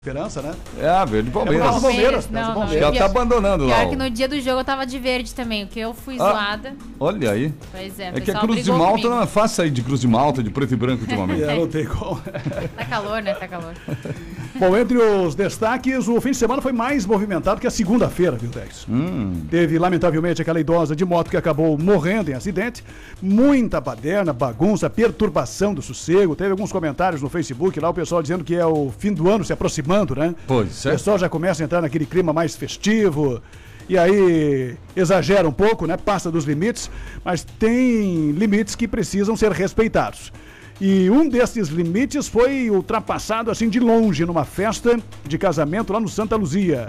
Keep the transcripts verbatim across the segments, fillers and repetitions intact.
Esperança, né? É, a verde Palmeiras. É Palmeiras, não, não. Ela tá abandonando pior lá. Pior que no dia do jogo eu tava de verde também, porque eu fui ah, zoada. Olha aí. Pois é, é que a Cruz de Malta não é fácil sair de Cruz de Malta, de preto e branco ultimamente. É, não tem como. Tá calor, né? Tá calor. Bom, entre os destaques, o fim de semana foi mais movimentado que a segunda-feira, viu, Dex? Hum. Teve, lamentavelmente, aquela idosa de moto que acabou morrendo em acidente. Muita baderna, bagunça, perturbação do sossego. Teve alguns comentários no Facebook lá, o pessoal dizendo que é o fim do ano se aproximando, né? Pois é. O pessoal já começa a entrar naquele clima mais festivo. E aí exagera um pouco, né? Passa dos limites, mas tem limites que precisam ser respeitados. E um desses limites foi ultrapassado assim de longe numa festa de casamento lá no Santa Luzia.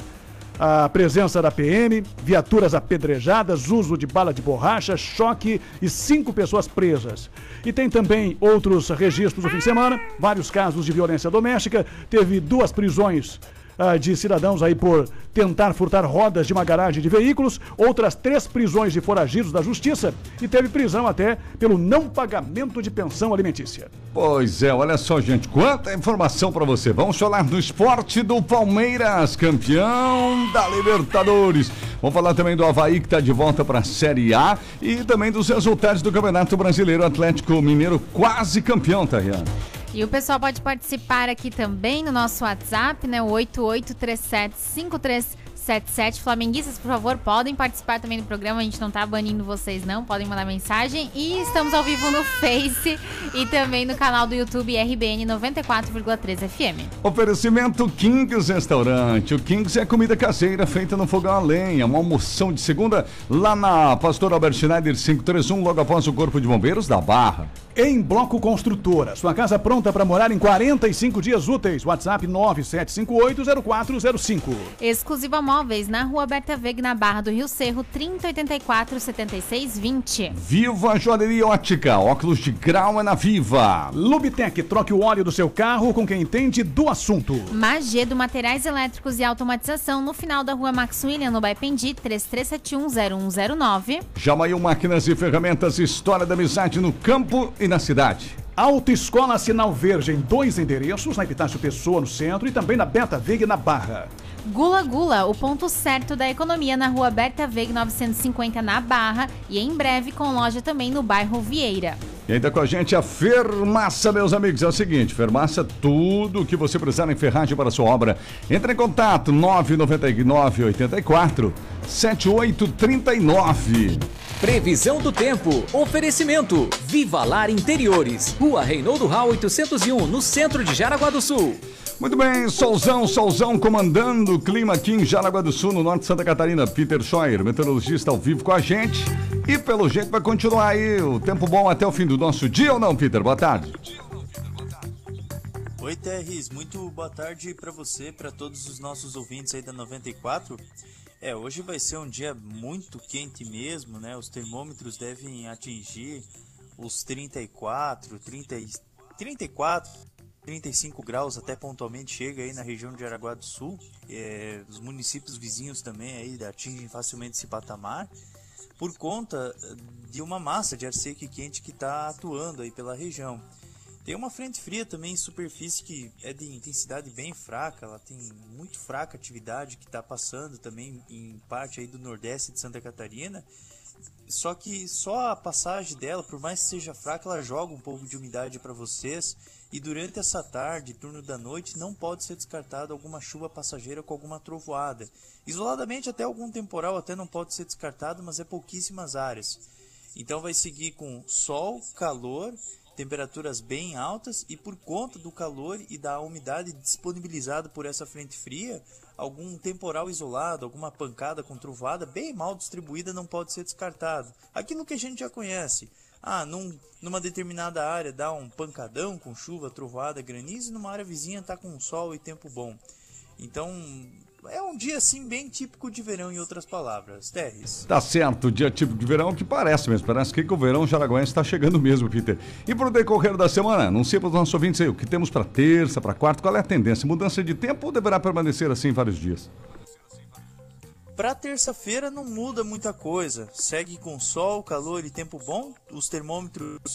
A presença da P M, viaturas apedrejadas, uso de bala de borracha, choque e cinco pessoas presas. E tem também outros registros no fim de semana, vários casos de violência doméstica, teve duas prisões Uh, de cidadãos aí por tentar furtar rodas de uma garagem de veículos, outras três prisões de foragidos da justiça e teve prisão até pelo não pagamento de pensão alimentícia. Pois é, olha só, gente, quanta informação pra você. Vamos falar do esporte do Palmeiras, campeão da Libertadores. Vamos falar também do Avaí, que tá de volta pra Série A, e também dos resultados do Campeonato Brasileiro. Atlético Mineiro quase campeão, Tariana. E o pessoal pode participar aqui também no nosso WhatsApp, né? O oito oito três sete cinco três sete sete. Flamenguistas, por favor, podem participar também do programa. A gente não tá banindo vocês, não. Podem mandar mensagem. E estamos ao vivo no Face e também no canal do YouTube R B N noventa e quatro vírgula três F M. Oferecimento Kings Restaurante. O Kings é comida caseira feita no fogão a lenha. Uma almoção de segunda lá na Pastor Albert Schneider quinhentos e trinta e um, logo após o Corpo de Bombeiros da Barra. Em Bloco Construtora, sua casa pronta para morar em quarenta e cinco dias úteis. WhatsApp nove sete cinco oito zero quatro zero cinco. Exclusiva Móveis, na Rua Berta Veg, na Barra do Rio Cerro, trinta oitenta e quatro setenta e seis vinte. Viva Joalheria Ótica, óculos de grau é na Viva. Lubitec, troque o óleo do seu carro com quem entende do assunto. Magedo Materiais Elétricos e Automatização, no final da Rua Max William, no Baipendi, três três sete um zero um zero nove. Jamail Máquinas e Ferramentas, história da amizade no campo e na cidade. Autoescola Sinal Verde em dois endereços, na Epitácio Pessoa no centro e também na Berta Veg na Barra. Gula Gula, o ponto certo da economia na Rua Berta Veg novecentos e cinquenta na Barra e em breve com loja também no bairro Vieira. E ainda com a gente a Fermaça, meus amigos, é o seguinte, Fermaça, tudo o que você precisar em ferragem para a sua obra. Entre em contato, nove nove nove oito quatro sete oito três nove. Previsão do tempo, oferecimento, Viva Lar Interiores, Rua Reinaldo Rau oitocentos e um, no centro de Jaraguá do Sul. Muito bem, solzão, solzão, comandando o clima aqui em Jaraguá do Sul, no norte de Santa Catarina. Peter Scheuer, meteorologista ao vivo com a gente. E pelo jeito vai continuar aí o tempo bom até o fim do nosso dia ou não, Peter? Boa tarde. Oi, Terris, muito boa tarde para você, para todos os nossos ouvintes aí da noventa e quatro. É, hoje vai ser um dia muito quente mesmo, né? Os termômetros devem atingir os trinta e quatro, trinta, trinta e quatro, trinta e cinco graus, até pontualmente chega aí na região de Jaraguá do Sul. É, os municípios vizinhos também aí atingem facilmente esse patamar, por conta de uma massa de ar seco e quente que está atuando aí pela região. Tem uma frente fria também em superfície que é de intensidade bem fraca, ela tem muito fraca atividade que está passando também em parte aí do nordeste de Santa Catarina, só que só a passagem dela, por mais que seja fraca, ela joga um pouco de umidade para vocês e durante essa tarde, turno da noite, não pode ser descartado alguma chuva passageira com alguma trovoada. Isoladamente até algum temporal até não pode ser descartado, mas é pouquíssimas áreas. Então vai seguir com sol, calor, temperaturas bem altas e por conta do calor e da umidade disponibilizada por essa frente fria, algum temporal isolado, alguma pancada com trovoada bem mal distribuída não pode ser descartado. Aquilo que a gente já conhece. Ah, num, numa determinada área dá um pancadão com chuva, trovoada, granizo e numa área vizinha está com sol e tempo bom. Então é um dia assim bem típico de verão, em outras palavras. Terres. Tá certo, dia típico de verão que parece mesmo, parece que o verão jaraguense está chegando mesmo, Peter. E pro decorrer da semana, não sei para os nossos ouvintes aí, o que temos para terça, para quarta, qual é a tendência? Mudança de tempo ou deverá permanecer assim vários dias? Para terça-feira não muda muita coisa, segue com sol, calor e tempo bom, os termômetros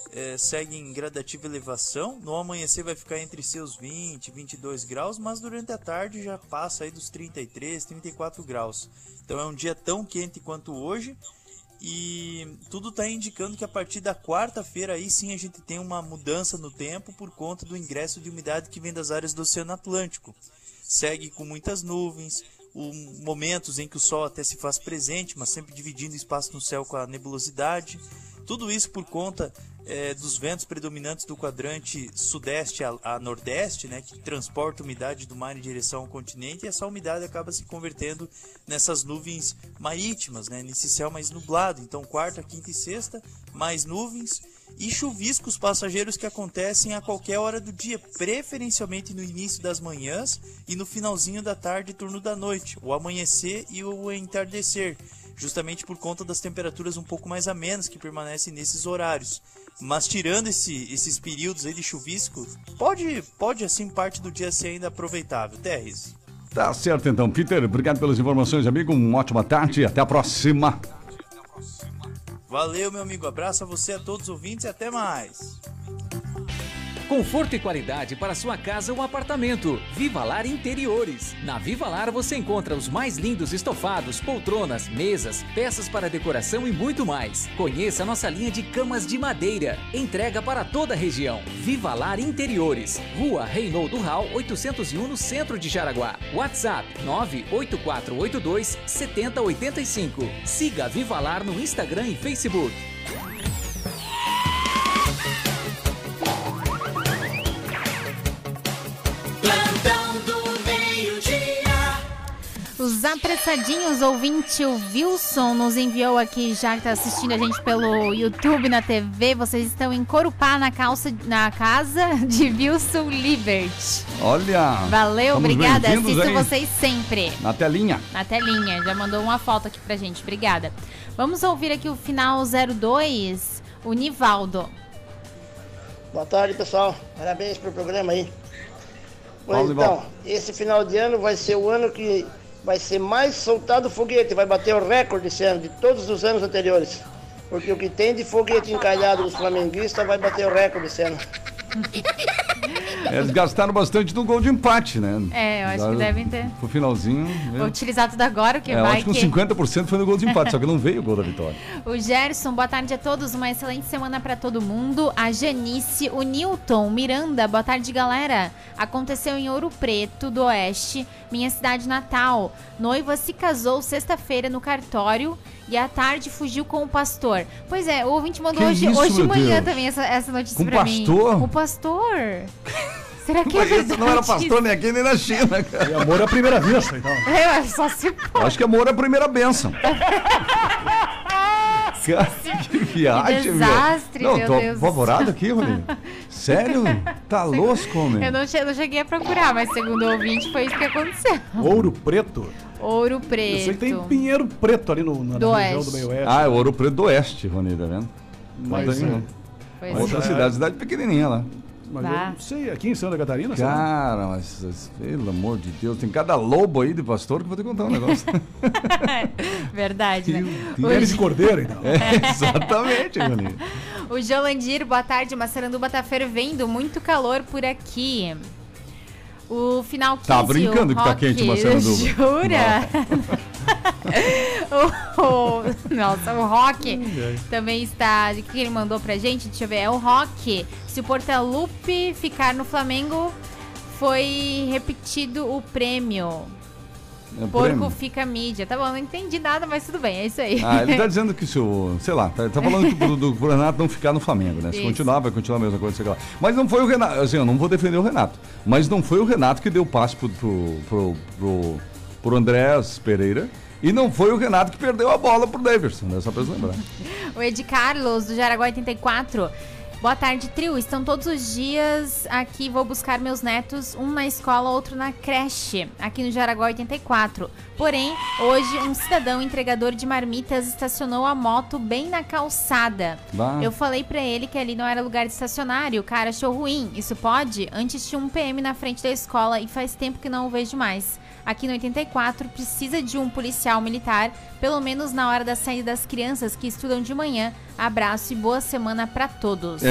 é, segue em gradativa elevação. No amanhecer vai ficar entre seus vinte, vinte e dois graus, mas durante a tarde já passa aí dos trinta e três, trinta e quatro graus. Então é um dia tão quente quanto hoje. E tudo está indicando que a partir da quarta-feira aí sim a gente tem uma mudança no tempo por conta do ingresso de umidade que vem das áreas do Oceano Atlântico. Segue com muitas nuvens, um, momentos em que o sol até se faz presente, mas sempre dividindo espaço no céu com a nebulosidade. Tudo isso por conta é, dos ventos predominantes do quadrante sudeste a, a nordeste, né, que transporta umidade do mar em direção ao continente, e essa umidade acaba se convertendo nessas nuvens marítimas, né, nesse céu mais nublado. Então quarta, quinta e sexta, mais nuvens e chuviscos passageiros que acontecem a qualquer hora do dia, preferencialmente no início das manhãs e no finalzinho da tarde e turno da noite, o amanhecer e o entardecer, justamente por conta das temperaturas um pouco mais amenas que permanecem nesses horários. Mas tirando esse, esses períodos aí de chuvisco, pode, pode assim parte do dia ser ainda aproveitável. Terres. Tá certo então, Peter, obrigado pelas informações, amigo, uma ótima tarde e até a próxima. Valeu, meu amigo, abraço a você, a todos os ouvintes e até mais. Conforto e qualidade para sua casa ou apartamento. Vivalar Interiores. Na Vivalar você encontra os mais lindos estofados, poltronas, mesas, peças para decoração e muito mais. Conheça a nossa linha de camas de madeira. Entrega para toda a região. Vivalar Interiores. Rua Reinaldo Rau, oitocentos e um, no centro de Jaraguá. WhatsApp nove oito quatro oito dois sete zero oito cinco. Siga a Vivalar no Instagram e Facebook. Os apressadinhos ouvintes, o Wilson nos enviou aqui, já que está assistindo a gente pelo YouTube, na T V. Vocês estão em Corupá, na, calça, na casa de Wilson Libert. Olha! Valeu, obrigada. Assisto aí. Vocês sempre. Na telinha. Na telinha, já mandou uma foto aqui pra gente, obrigada. Vamos ouvir aqui o final zero dois, o Nivaldo. Boa tarde, pessoal. Parabéns pelo programa aí. Pois Paulo, então, esse final de ano vai ser o ano que vai ser mais soltado foguete, vai bater o recorde esse ano, de todos os anos anteriores. Porque o que tem de foguete encalhado dos flamenguistas vai bater o recorde esse ano. Eles gastaram bastante no gol de empate, né? É, eu acho Daram que devem ter. Pro finalzinho. Vou utilizar tudo agora, que é, vai eu acho que uns que... cinquenta por cento foi no gol de empate, só que não veio o gol da vitória. O Gerson, boa tarde a todos, uma excelente semana pra todo mundo. A Janice, o Newton, Miranda, boa tarde, galera. Aconteceu em Ouro Preto do Oeste, minha cidade natal. Noiva se casou sexta-feira no cartório e à tarde fugiu com o pastor. Pois é, o ouvinte mandou que hoje, isso, hoje de manhã Deus? também essa, essa notícia com pra pastor? mim. O pastor? Será que Mas é verdade? não era pastor nem aqui nem na China, cara. E amor à primeira vista, então. É, só se pode. Acho que amor é a primeira bênção. Que viagem, que desastre, meu. Não, meu tô Deus. apavorado aqui, Rolinho. Sério? Tá louco, homem. Eu não, che não cheguei a procurar, mas segundo o ouvinte foi isso que aconteceu. Ouro Preto? Ouro Preto. Eu sei que tem Pinheiro Preto ali no, na do região oeste. do meio oeste. Ah, é o Ouro Preto do Oeste, Rony, tá vendo? Mas, Mas, é, Pois outra é. cidade, cidade pequenininha lá. mas Tá. eu não sei, aqui em Santa Catarina, sabe? Cara, mas pelo amor de Deus, tem cada lobo aí de pastor que vou te contar um negócio. Verdade, né? Pele de cordeiro, então. É, exatamente, Rony. O Jolandir, boa tarde. Massaranduba tá fervendo, muito calor por aqui. O final quinze, Tá brincando o que tá Rock, quente Massaranduba. Jura? o, o, nossa, o Rock também está... O que ele mandou pra gente? Deixa eu ver. É o Rock. Se o Portalupe ficar no Flamengo, foi repetido o prêmio. É Porco prêmio. fica mídia. Tá bom, não entendi nada, mas tudo bem, é isso aí. Ah, ele tá dizendo que se o... Sei lá, tá, tá falando que pro, do, pro Renato não ficar no Flamengo, né? Se Isso. continuar, vai continuar a mesma coisa, sei lá. Mas não foi o Renato, assim, eu não vou defender o Renato, mas não foi o Renato que deu o passe pro, pro, pro, pro, pro Andrés Pereira e não foi o Renato que perdeu a bola pro Davidson, né? Só pra você lembrar. O Ed Carlos, do Jaraguá oitenta e quatro. Boa tarde, trio. Estão todos os dias aqui. Vou buscar meus netos, um na escola, outro na creche, aqui no Jaraguá oitenta e quatro. Porém, hoje um cidadão entregador de marmitas estacionou a moto bem na calçada. Bah. Eu falei pra ele que ali não era lugar de estacionar e o cara achou ruim. Isso pode? Antes tinha um P M na frente da escola e faz tempo que não o vejo mais. Aqui no oitenta e quatro precisa de um policial militar, pelo menos na hora da saída das crianças que estudam de manhã. Abraço e boa semana pra todos. É,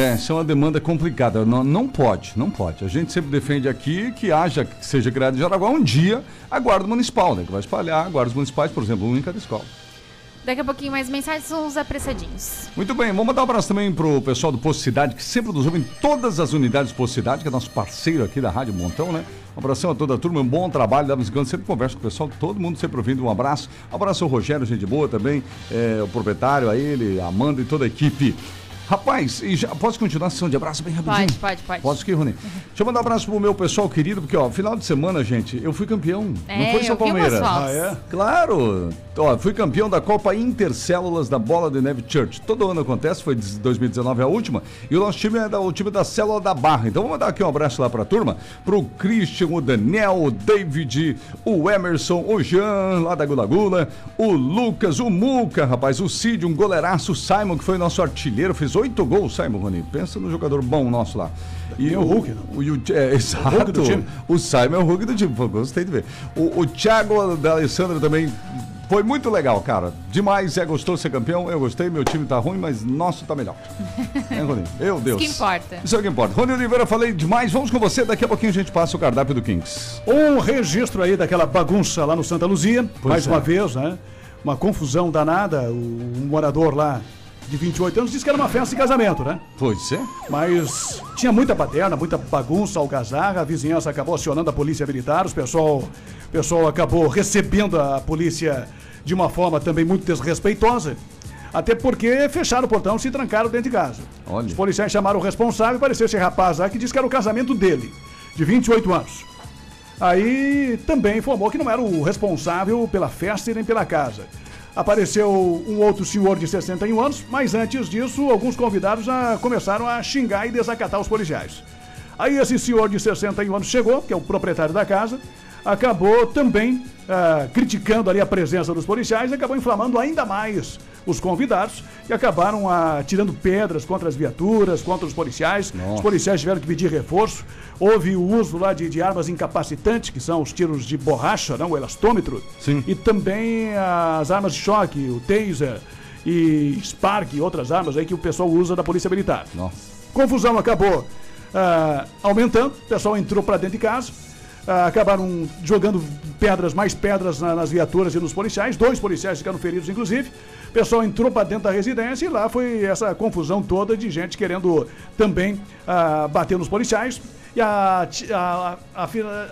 É, isso é uma demanda complicada. Não, não pode, não pode. A gente sempre defende aqui que haja, que seja criado em Jaraguá um dia a guarda municipal, né? Que vai espalhar guardas municipais, por exemplo, um em cada escola. Daqui a pouquinho mais mensagens são os apressadinhos. Muito bem, vamos mandar um abraço também pro pessoal do Posto Cidade, que sempre nos ouve em todas as unidades do Posto Cidade, que é nosso parceiro aqui da Rádio Montão, né? Um abração a toda a turma, um bom trabalho, da vez em quando sempre converso com o pessoal, todo mundo sempre ouvindo, um abraço. Um abraço ao Rogério, gente boa também, é, o proprietário, a ele, a Amanda e toda a equipe. Rapaz, e já, posso continuar a sessão de abraço bem rapidinho? Pode, pode, pode. Posso aqui, Rony? Deixa eu mandar um abraço pro meu pessoal querido, porque, ó, final de semana, gente, eu fui campeão. É, não foi São eu vi umas Palmeiras. fotos. Ah, é? Claro! Ó, fui campeão da Copa Intercélulas da Bola de Neve Church. Todo ano acontece, foi de dois mil e dezenove a última. E o nosso time é da, o time da Célula da Barra. Então vamos mandar aqui um abraço lá pra turma. Pro Christian, o Daniel, o David, o Emerson, o Jean, lá da Gula Gula, o Lucas, o Muca, rapaz, o Cid, um goleiraço, o Simon, que foi nosso artilheiro, fez oito gols, Simon, Rony. Pensa no jogador bom nosso lá. E, e o Hulk, não? O, o, é, exato. O Hulk do time. O Simon é o Hulk do time, pô, gostei de ver. O, o Thiago da Alessandra também. Foi muito legal, cara. Demais, é gostoso ser campeão. Eu gostei, meu time tá ruim, mas nosso tá melhor. É, Rony? Meu Deus. Isso que importa. Isso é o que importa. Rony Oliveira, falei demais. Vamos com você. Daqui a pouquinho a gente passa o cardápio do Kings. Um registro aí daquela bagunça lá no Santa Luzia. Pois mais é. uma vez, né? Uma confusão danada. O um morador lá de vinte e oito anos disse que era uma festa de casamento, né? Pois é. Mas tinha muita baderna, muita bagunça, algazarra. A vizinhança acabou acionando a polícia militar. O pessoal, o pessoal acabou recebendo a polícia de uma forma também muito desrespeitosa. Até porque fecharam o portão e se trancaram dentro de casa. Olha. Os policiais chamaram o responsável e apareceu esse rapaz lá que disse que era o casamento dele, de vinte e oito anos. Aí também informou que não era o responsável pela festa e nem pela casa. Apareceu um outro senhor de sessenta e um anos, mas antes disso, alguns convidados já começaram a xingar e desacatar os policiais. Aí esse senhor de sessenta e um anos chegou, que é o proprietário da casa, acabou também ah, criticando ali a presença dos policiais e acabou inflamando ainda mais os convidados e acabaram atirando pedras contra as viaturas, contra os policiais. Nossa. Os policiais tiveram que pedir reforço. Houve o uso lá de, de armas incapacitantes, que são os tiros de borracha, não, o elastômetro. Sim. E também as armas de choque, o taser e Spark e outras armas aí que o pessoal usa da Polícia Militar. Nossa. Confusão acabou ah, aumentando, o pessoal entrou para dentro de casa. Ah, acabaram jogando pedras, mais pedras na, nas viaturas e nos policiais. Dois policiais ficaram feridos, inclusive. O pessoal entrou para dentro da residência e lá foi essa confusão toda de gente querendo também ah, bater nos policiais. E a, a, a,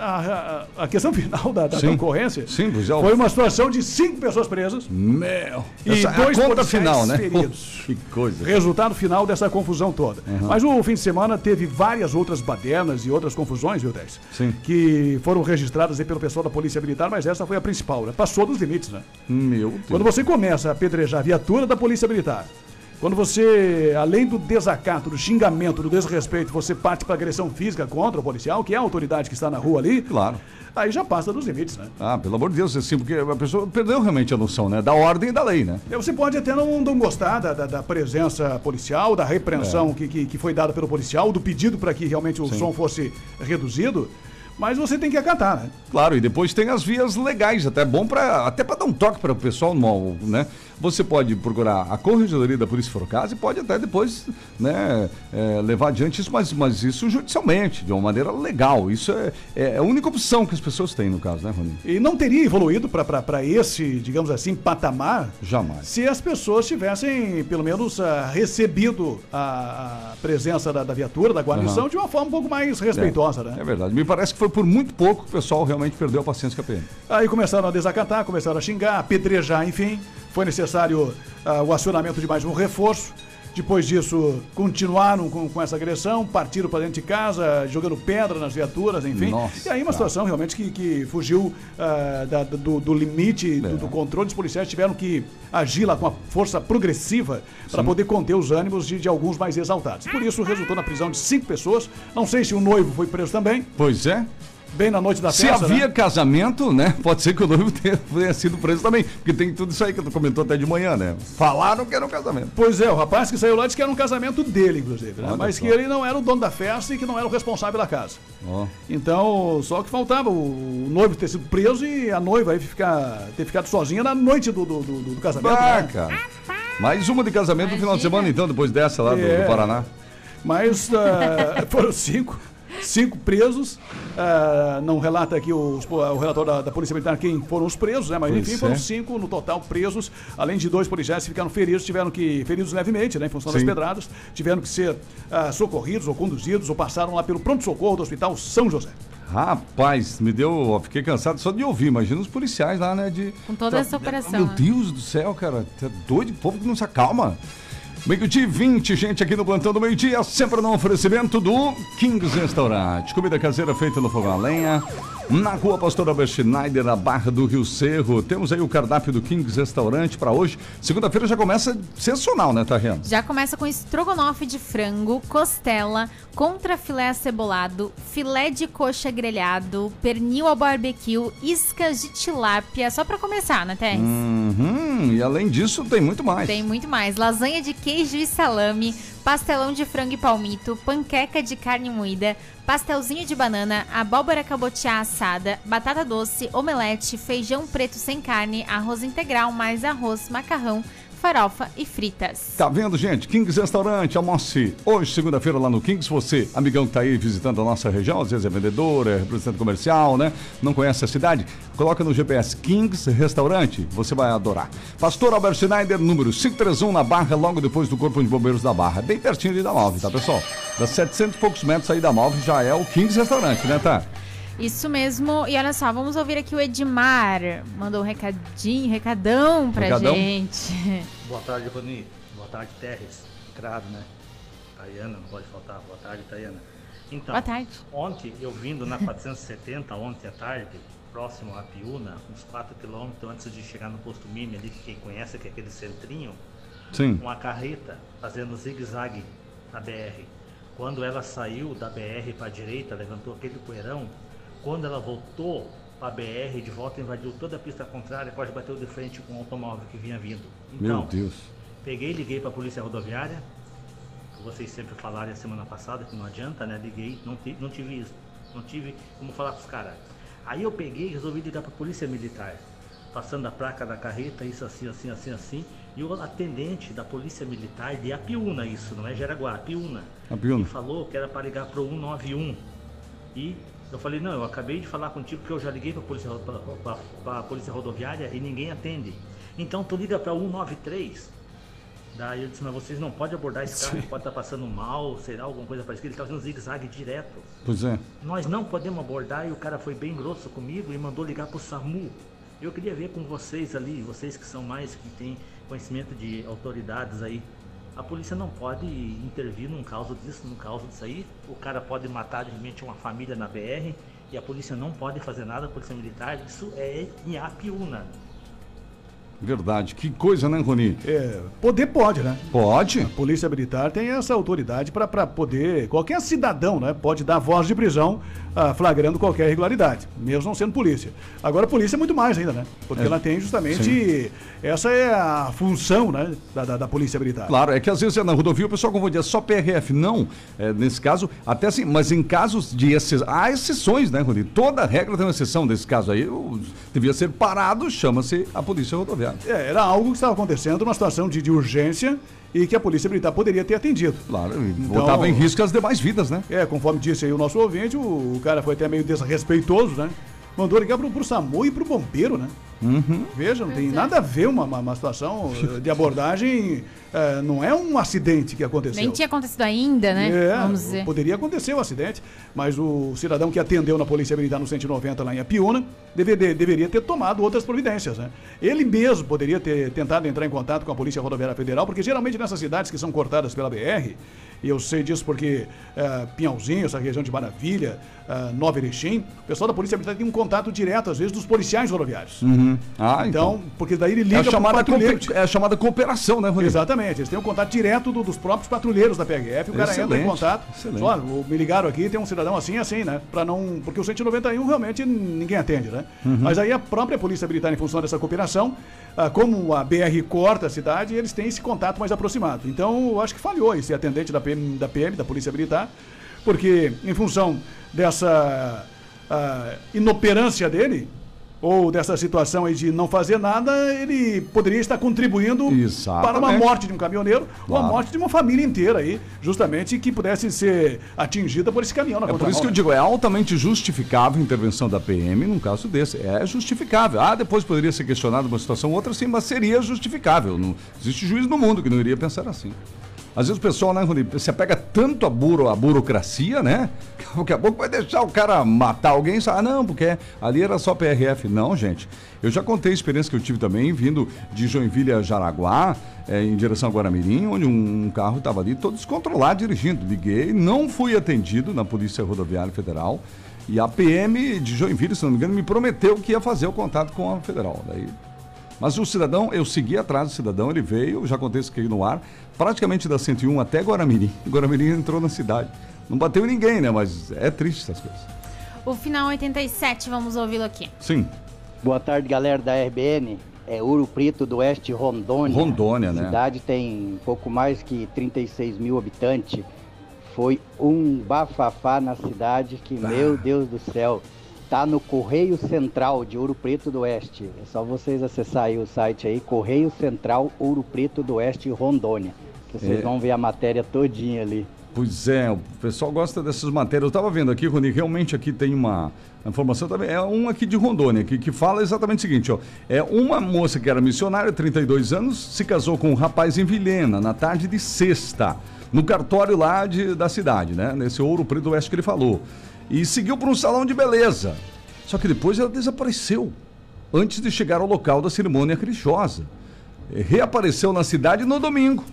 a, a questão final da, da, da ocorrência Sim, pois é. foi uma situação de cinco pessoas presas. Meu. E Essa dois é a conta policiais final, né? feridos. Que coisa. Resultado final dessa confusão toda. Uhum. Mas o fim de semana teve várias outras badernas e outras confusões, viu, Dez? Sim. Que foram registradas aí pelo pessoal da Polícia Militar, mas essa foi a principal, né? Passou dos limites, né? Meu Deus. Quando você começa a apedrejar a viatura da Polícia Militar, quando você, além do desacato, do xingamento, do desrespeito, você parte para agressão física contra o policial, que é a autoridade que está na rua ali, Claro. aí já passa dos limites, né? Ah, pelo amor de Deus, assim, porque a pessoa perdeu realmente a noção, né? Da ordem e da lei, né? Você pode até não, não gostar da, da, da presença policial, da repreensão É. que, que, que foi dada pelo policial, do pedido para que realmente o Sim. som fosse reduzido, mas você tem que acatar, né? Claro, e depois tem as vias legais, até bom para até para dar um toque para o pessoal, né? Você pode procurar a Corregedoria da Polícia se for o caso e pode até depois, né, é, levar adiante isso, mas, mas isso judicialmente, de uma maneira legal. Isso é, é a única opção que as pessoas têm no caso, né, Rony? E não teria evoluído para esse, digamos assim, patamar Jamais. se as pessoas tivessem, pelo menos, ah, recebido a, a presença da, da viatura, da guarnição, Uhum. de uma forma um pouco mais respeitosa, né? É verdade. Me parece que foi por muito pouco que o pessoal realmente perdeu a paciência com a P M. Aí começaram a desacatar, começaram a xingar, apedrejar, enfim. Foi necessário ah, o acionamento de mais um reforço. Depois disso, continuaram com, com essa agressão, partiram para dentro de casa, jogando pedra nas viaturas, enfim. Nossa, e aí uma cara. situação realmente que, que fugiu ah, da- do, do limite, do, É. do controle. Os policiais tiveram que agir lá com a força progressiva para poder conter os ânimos de, de alguns mais exaltados. Por isso, resultou na prisão de cinco pessoas. Não sei se o noivo foi preso também, Pois é. bem na noite da Se festa, havia né? casamento, né? Pode ser que o noivo tenha, tenha sido preso também. Porque tem tudo isso aí que tu comentou até de manhã, né? Falaram que era um casamento. Pois é, o rapaz que saiu lá disse que era um casamento dele, inclusive, né? Olha Mas só. que ele não era o dono da festa e que não era o responsável da casa. Ó. Então, só o que faltava, o, o noivo ter sido preso e a noiva aí ficar, ter ficado sozinha na noite do, do, do, do casamento. Ah, né? cara. Mais uma de casamento no final de semana, então, depois dessa lá do, É. do Paraná. Mas uh, foram cinco, cinco presos. Uh, não relata aqui os, o relator da, da Polícia Militar quem foram os presos, né? Mas Pois enfim, é. foram cinco no total presos, além de dois policiais que ficaram feridos, tiveram que, feridos levemente, né? Em função das Sim. pedradas, tiveram que ser uh, socorridos ou conduzidos ou passaram lá pelo pronto-socorro do Hospital São José. Rapaz, me deu. Ó, fiquei cansado só de ouvir. Imagina os policiais lá, né? De, Com toda essa operação, Meu né? Deus do céu, cara. Tá doido, o povo que não se acalma. Meio-dia e vinte, gente, aqui no Plantão do Meio-Dia, sempre no oferecimento do Kings Restaurante. Comida caseira feita no fogão a lenha, na rua Pastor Albert Schneider, na Barra do Rio Cerro. Temos aí o cardápio do Kings Restaurante para hoje. Segunda-feira já começa sensacional, né, Tariana? Já começa com estrogonofe de frango, costela, contrafilé acebolado, filé de coxa grelhado, pernil ao barbecue, iscas de tilápia, só pra começar, né, Tess? Uhum, e além disso tem muito mais. Tem muito mais. Lasanha de queijo e salame, pastelão de frango e palmito, panqueca de carne moída, pastelzinho de banana, abóbora cabotiá assada, batata doce, omelete, feijão preto sem carne, arroz integral, mais arroz, macarrão, farofa e fritas. Tá vendo, gente? Kings Restaurante, almoce hoje, segunda-feira, lá no Kings. Você, amigão que tá aí visitando a nossa região, às vezes é vendedor, é representante comercial, né? Não conhece a cidade? Coloca no G P S Kings Restaurante, você vai adorar. Pastor Albert Schneider, número quinhentos e trinta e um, na Barra, logo depois do Corpo de Bombeiros da Barra. Bem pertinho ali da Malve, tá, pessoal? Das setecentos e poucos metros aí da Malve já é o Kings Restaurante, né, tá? Isso mesmo. E olha só, vamos ouvir aqui o Edmar. Mandou um recadinho, recadão pra Recadão? gente. Boa tarde, Rony. Boa tarde, Terres. Crado, né? Tayana, não pode faltar. Boa tarde, Tayana. Então, Boa tarde. ontem, eu vindo na quatrocentos e setenta, ontem à tarde, próximo a Piúna, uns quatro quilômetros antes de chegar no posto Mini, ali, que quem conhece, que é aquele centrinho, Sim. uma carreta fazendo zigue-zague na B R. Quando ela saiu da B R para a direita, levantou aquele poeirão. Quando ela voltou para a B R, de volta invadiu toda a pista contrária, quase bateu de frente com o automóvel que vinha vindo. Então, Meu Deus. peguei, liguei para a Polícia Rodoviária, que vocês sempre falaram a semana passada, que não adianta, né? Liguei, não, ti, não tive isso, não tive como falar com os caras. Aí eu peguei e resolvi ligar para a Polícia Militar, passando a placa da carreta, isso assim, assim, assim, assim, e o atendente da Polícia Militar de Apiúna, isso, não é Jaraguá, Apiúna, Apiúna. me falou que era para ligar para o um nove um. E eu falei, não, eu acabei de falar contigo que eu já liguei para a polícia, pra, pra polícia Rodoviária e ninguém atende. Então tu liga para um nove três. Daí eu disse, mas vocês não podem abordar esse carro, ele pode estar passando mal, será alguma coisa parecida, ele está fazendo zigue-zague direto. Pois é. Nós não podemos abordar, e o cara foi bem grosso comigo e mandou ligar para o SAMU. Eu queria ver com vocês ali, vocês que são mais, que têm conhecimento de autoridades aí. A polícia não pode intervir num caso disso, num caso disso aí. O cara pode matar de repente uma família na B R e a polícia não pode fazer nada, a polícia militar. Isso é em Apiúna. Verdade. Que coisa, né, Rony? É, poder pode, né? Pode. A Polícia Militar tem essa autoridade para poder, qualquer cidadão, né, pode dar voz de prisão ah, flagrando qualquer irregularidade, mesmo não sendo polícia. Agora a polícia é muito mais ainda, né? Porque É, ela tem justamente, sim. essa é a função, né, da, da, da Polícia Militar. Claro, é que às vezes é na rodovia o pessoal confunde, é só P R F. Não, é, nesse caso, até assim, mas em casos de exceção, há exceções, né, Rony? Toda regra tem uma exceção. Nesse caso aí, eu, devia ser parado, chama-se a Polícia Rodoviária. É, era algo que estava acontecendo, uma situação de, de urgência e que a Polícia Militar poderia ter atendido. Claro, e Então- botava em risco as demais vidas, né? É, conforme disse aí o nosso ouvinte, o, o cara foi até meio desrespeitoso, né? Mandou ligar pro, pro SAMU e pro bombeiro, né? Uhum. Veja, não tem nada a ver uma, uma, uma situação eh, de abordagem, eh, não é um acidente que aconteceu. Nem tinha acontecido ainda, né? É, Vamos dizer. poderia acontecer o acidente, mas o cidadão que atendeu na Polícia Militar no cento e noventa lá em Apiúna deve, de- deveria ter tomado outras providências, né? Ele mesmo poderia ter tentado entrar em contato com a Polícia Rodoviária Federal, porque geralmente nessas cidades que são cortadas pela B R, e eu sei disso porque eh, Pinhalzinho, essa região de Maravilha, eh, Nova Erechim, o pessoal da Polícia Militar tem um contato direto, às vezes, dos policiais rodoviários. Uhum. Ah, Então, então. porque daí ele É liga a, pro chamada patrulheiro. coope- é a chamada cooperação, né, Rony? Exatamente, eles têm um contato direto do- dos próprios patrulheiros da P H F, o cara entra em Excelente, contato. excelente. Só, o- me ligaram aqui, tem um cidadão assim, assim, né? Para não, porque o cento e noventa e um realmente ninguém atende, né? Uhum. Mas aí a própria Polícia Militar, em função dessa cooperação, ah, como a B R corta a cidade, eles têm esse contato mais aproximado. Então, eu acho que falhou esse atendente da P M, da P M, da Polícia Militar, porque em função dessa ah, inoperância dele, ou dessa situação aí de não fazer nada, ele poderia estar contribuindo Exatamente. para uma morte de um caminhoneiro, ou Claro. a morte de uma família inteira aí, justamente, que pudesse ser atingida por esse caminhão na É por contramão, isso que eu né? digo, é altamente justificável a intervenção da P M num caso desse. É justificável. Ah, depois poderia ser questionado uma situação ou outra, sim, mas seria justificável. Não existe juiz no mundo que não iria pensar assim. Às vezes o pessoal, né, Rony, se apega tanto à, buro, à burocracia, né? Que daqui a pouco vai deixar o cara matar alguém e falar, ah, não, porque ali era só P R F. Não, gente. Eu já contei a experiência que eu tive também, vindo de Joinville a Jaraguá, é, em direção a Guaramirim, onde um, um carro estava ali todo descontrolado dirigindo. Liguei, não fui atendido na Polícia Rodoviária Federal. E a P M de Joinville, se não me engano, me prometeu que ia fazer o contato com a Federal. Daí... Mas o cidadão, eu segui atrás do cidadão, ele veio, já contei isso aqui no ar, praticamente da cento e um até Guaramirim. Guaramirim entrou na cidade. Não bateu em ninguém, né? Mas é triste essas coisas. O final oitenta e sete, vamos ouvi-lo aqui. Sim. Boa tarde, galera da R B N. É Ouro Preto do Oeste, Rondônia. Rondônia, A né? cidade tem pouco mais que trinta e seis mil habitantes. Foi um bafafá na cidade que, Ah. meu Deus do céu, tá no Correio Central de Ouro Preto do Oeste. É só vocês acessarem o site aí, Correio Central Ouro Preto do Oeste, Rondônia. Que vocês É. vão ver a matéria todinha ali. Pois é, o pessoal gosta dessas matérias. Eu estava vendo aqui, Rony, realmente aqui tem uma informação também. É um aqui de Rondônia, que, que fala exatamente o seguinte, ó. É uma moça que era missionária, trinta e dois anos, se casou com um rapaz em Vilhena, na tarde de sexta, no cartório lá de, da cidade, né? Nesse Ouro Preto do Oeste que ele falou. E seguiu para um salão de beleza. Só que depois ela desapareceu, antes de chegar ao local da cerimônia religiosa. Reapareceu na cidade no domingo.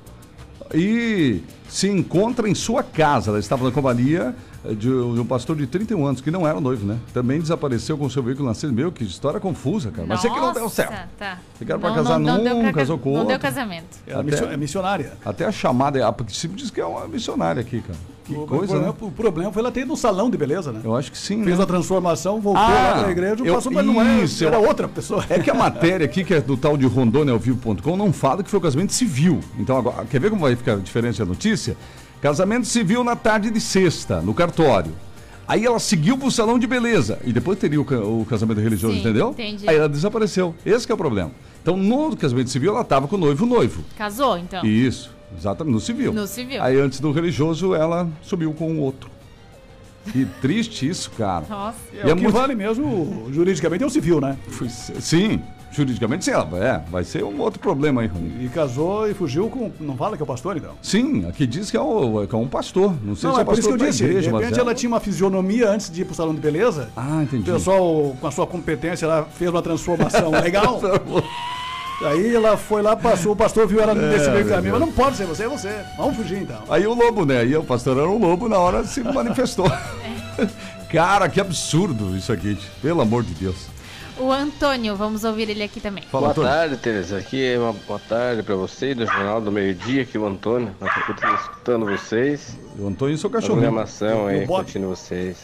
E se encontra em sua casa. Ela estava na companhia de um pastor de trinta e um anos, que não era noivo, né? Também desapareceu com seu veículo na cena. Meu, que história confusa, cara. Mas sei que não deu certo. Nossa, tá. Ficaram pra Não- casar não- não deu num, pra casou ca- com Não outro. deu casamento. É, missio- é missionária. Até a chamada, a princípio diz que é uma missionária aqui, cara. Que o, coisa, problema, né? o problema foi ela ter ido no salão de beleza, né? Eu acho que sim, Fez né? a transformação, voltou Ah, lá para a igreja, eu- passou, mas não era, isso, era eu- outra pessoa. É que a matéria aqui, que é do tal de Rondônia ao vivo ponto com, não fala que foi o casamento civil. Então, agora, quer ver como vai ficar diferente a notícia? Casamento civil na tarde de sexta, no cartório. Aí ela seguiu pro salão de beleza. E depois teria o, ca- o casamento religioso, Sim, entendeu? entendi. Aí ela desapareceu. Esse que é o problema. Então, no casamento civil, ela estava com o noivo noivo. Casou, então? Isso, exatamente, no civil. No civil. Aí antes do religioso, ela subiu com o outro. Que triste isso, cara. Nossa. É, E é o que muito- vale mesmo, juridicamente, é o civil, né? Foi- Sim, juridicamente sim, ela, é, vai ser um outro problema aí, Rony. E casou e fugiu com... Não fala que é o pastor, então? Sim, aqui diz que é, o, que é um pastor. Não sei Não, se é é por isso que pastor eu da disse. igreja, De mas repente é. ela tinha uma fisionomia antes de ir pro salão de beleza. Ah, entendi. O pessoal, com a sua competência, ela fez uma transformação legal. Aí ela foi lá, passou, o pastor viu ela nesse meio meu caminho. Deus. Mas não pode ser você, é você. Vamos fugir, então. Aí o lobo, né? Aí o pastor era um lobo, na hora se manifestou. Cara, que absurdo isso aqui, pelo amor de Deus. O Antônio, vamos ouvir ele aqui também. Fala, Boa Antônio. tarde, Tereza. Aqui é uma boa tarde pra vocês do Jornal do Meio-Dia, aqui o Antônio. Estou escutando vocês. O Antônio e seu A cachorro. programação aí, O Bob. curtindo vocês.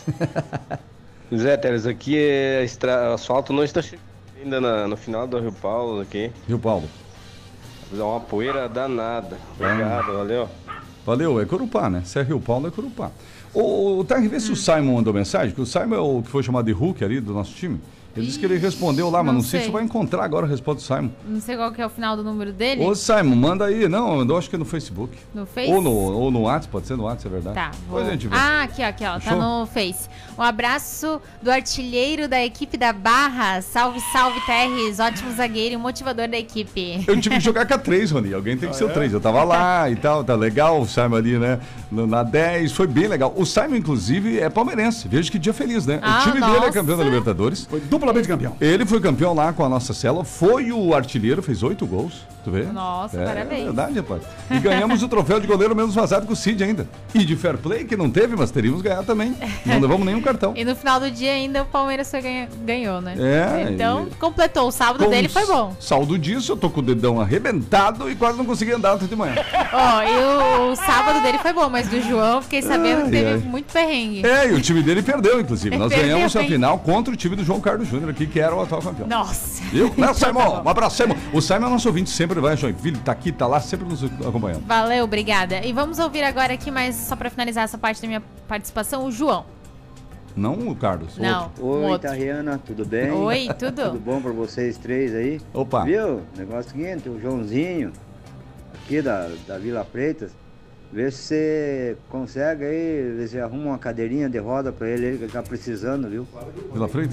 Zé, Tereza, aqui é estra... o asfalto não está chegando ainda na- no final do Rio Paulo aqui. Rio Paulo. Dá uma poeira danada. Obrigado, valeu. Valeu, é Corupá, né? Se é Rio Paulo, é Corupá. Ô, ô, Tarek, vê se o Simon mandou mensagem, que o Simon é o que foi chamado de Hulk ali do nosso time. Ele disse que ele respondeu lá, mas não não sei sei. se você vai encontrar agora a resposta do Simon. Não sei qual que é o final do número dele. Ô, Simon, manda aí. Não, mandou acho que é no Facebook. No Face? Ou no, ou no WhatsApp, pode ser no WhatsApp, é verdade. Tá, Depois a gente vê. Ah, aqui, ó, aqui, ó, tá Fechou? no Face. Um abraço do artilheiro da equipe da Barra. Salve, salve, Terres. Ótimo zagueiro e motivador da equipe. Eu tive que jogar com a três, Rony. Alguém tem que ser o três. Eu tava lá e tal, tá legal. O Simon ali, né? no- Na dez, foi bem legal. O Simon, inclusive, é palmeirense. Veja que dia feliz, né? Ah, o time dele é nossa. campeão da Libertadores. Foi duplamente campeão. Ele foi campeão lá com a nossa célula, foi o artilheiro, fez oito gols, tu vê? Nossa, é, parabéns. É verdade, rapaz. E ganhamos o troféu de goleiro menos vazado com o Cid ainda. E de fair play, que não teve, mas teríamos ganhado também. Não levamos nenhum cartão. E no final do dia ainda o Palmeiras foi ganha- ganhou, né? É, Então, e- completou. O sábado Com dele foi bom. Saldo disso, eu tô com o dedão arrebentado e quase não consegui andar até de manhã. Ó, e o, o sábado dele foi bom, mas do João eu fiquei sabendo que Ai, teve ai. muito perrengue. É, e o time dele perdeu, inclusive. Nós Perdeu, ganhamos a hein? final contra o time do João Carlos Júnior aqui, que era o atual campeão. Nossa. Viu? Né, Simon? Um abraço, Simon. O Simon é nosso ouvinte, sempre vai, Joinville, tá aqui, tá lá, sempre nos acompanhando. Valeu, obrigada. E vamos ouvir agora aqui, mas só pra finalizar essa parte da minha participação, o João. Não o Carlos? Não. Outro. Oi, outro. Tariana, tudo bem? Oi, tudo? Tudo bom pra vocês três aí? Opa. Viu? Negócio seguinte, o Joãozinho, aqui da, da Vila Freitas, vê se você consegue aí, vê se arruma uma cadeirinha de roda pra ele, ele que tá precisando, viu? Vila Freitas?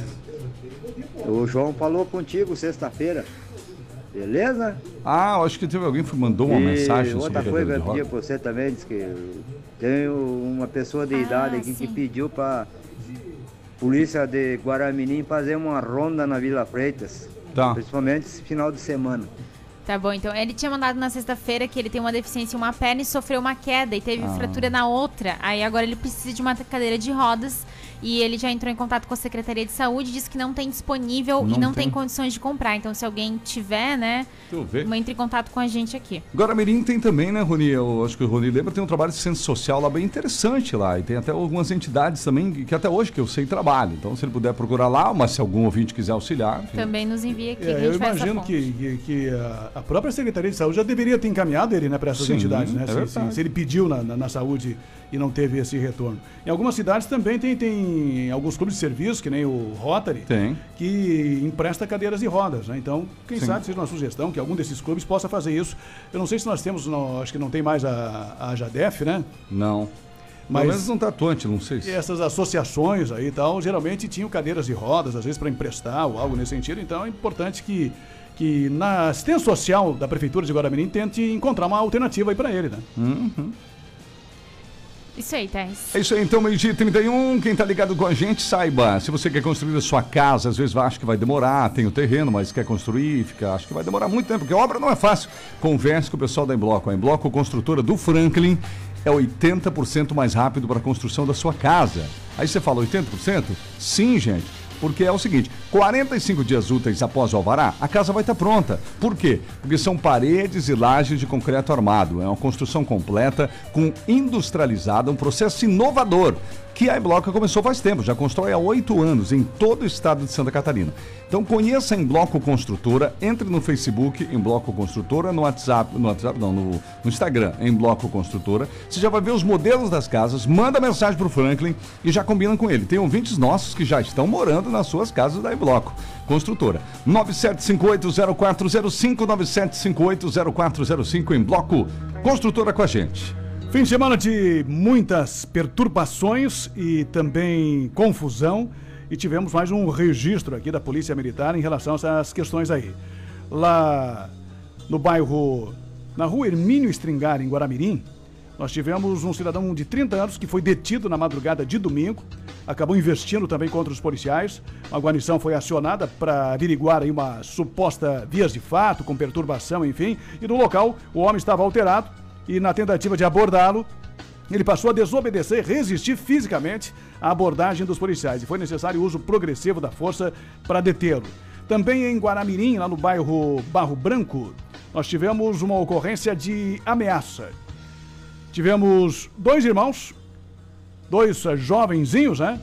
O João falou contigo sexta-feira, beleza? Ah, eu acho que teve alguém que mandou uma e mensagem sobre outra cadeira coisa que de eu pedi roda. pra você também, diz que tem uma pessoa de Ah, idade aqui sim. que pediu pra polícia de Guaramirim fazer uma ronda na Vila Freitas, Tá. principalmente esse final de semana. Tá bom, então ele tinha mandado na sexta-feira que ele tem uma deficiência em uma perna e sofreu uma queda e teve Ah. fratura na outra. Aí agora ele precisa de uma cadeira de rodas e ele já entrou em contato com a Secretaria de Saúde, disse que não tem disponível Não e não tem. tem condições de comprar. Então se alguém tiver, né, Deixa eu ver. entre em contato com a gente aqui. Guaramirim tem também, né, Rony? Eu acho que o Rony lembra, tem um trabalho de centro social lá bem interessante lá. E tem até algumas entidades também que, que até hoje que eu sei trabalham. Então, se ele puder procurar lá, mas se algum ouvinte quiser auxiliar. enfim. Também nos envia aqui, que a É, gente eu faz essa imagino ponte. que, que, que a, a própria Secretaria de Saúde já deveria ter encaminhado ele, né, para essas Sim, entidades, né? é Se, verdade. se- se ele pediu na, na, na saúde e não teve esse retorno. Em algumas cidades também tem, tem alguns clubes de serviço, que nem o Rotary, Tem. que empresta cadeiras de rodas, né? Então, quem Sim. sabe seja uma sugestão que algum desses clubes possa fazer isso. Eu não sei se nós temos, não, acho que não tem mais a, a Jadef, né? Não. Mas- Pelo menos não tá atuante, não sei se. E essas associações aí e tal, geralmente tinham cadeiras de rodas, às vezes para emprestar ou algo nesse sentido. Então é importante que, que na assistência social da Prefeitura de Guaramirim tente encontrar uma alternativa aí para ele, né? Uhum. Isso aí, Tess. É isso aí, então, meio-dia e trinta e um. Quem tá ligado com a gente, saiba. Se você quer construir a sua casa, às vezes vai- acha que vai demorar, tem o terreno, mas quer construir, fica, acha que vai demorar muito tempo, porque a obra não é fácil. Converse com o pessoal da Embloco. A Embloco Construtora do Franklin é oitenta por cento mais rápido para a construção da sua casa. Aí você fala oitenta por cento? Sim, gente. Porque é o seguinte, quarenta e cinco dias úteis após o alvará, a casa vai estar pronta. Por quê? Porque são paredes e lajes de concreto armado. É uma construção completa, com industrializada, um processo inovador, que a Embloco começou faz tempo, já constrói há oito anos em todo o estado de Santa Catarina. Então conheça a Embloco Construtora, entre no Facebook, Embloco Construtora, no WhatsApp, no WhatsApp não, no, no Instagram, Embloco Construtora. Você já vai ver os modelos das casas, manda mensagem pro Franklin e já combina com ele. Tem ouvintes nossos que já estão morando nas suas casas da Embloco Construtora. nove sete cinco oito zero quatro zero cinco, nove sete cinco oito zero quatro zero cinco, Embloco Construtora com a gente. Fim de semana de muitas perturbações e também confusão. E tivemos mais um registro aqui da Polícia Militar em relação a essas questões aí. Lá no bairro, na rua Hermínio Stringar, em Guaramirim, nós tivemos um cidadão de trinta anos que foi detido na madrugada de domingo, acabou investindo também contra os policiais. A guarnição foi acionada para averiguar aí uma suposta vias de fato, com perturbação, enfim. E no local, o homem estava alterado e na tentativa de abordá-lo, ele passou a desobedecer, resistir fisicamente à abordagem dos policiais e foi necessário o uso progressivo da força para detê-lo. Também em Guaramirim, lá no bairro Barro Branco, nós tivemos uma ocorrência de ameaça. Tivemos dois irmãos, dois uh, jovenzinhos, né?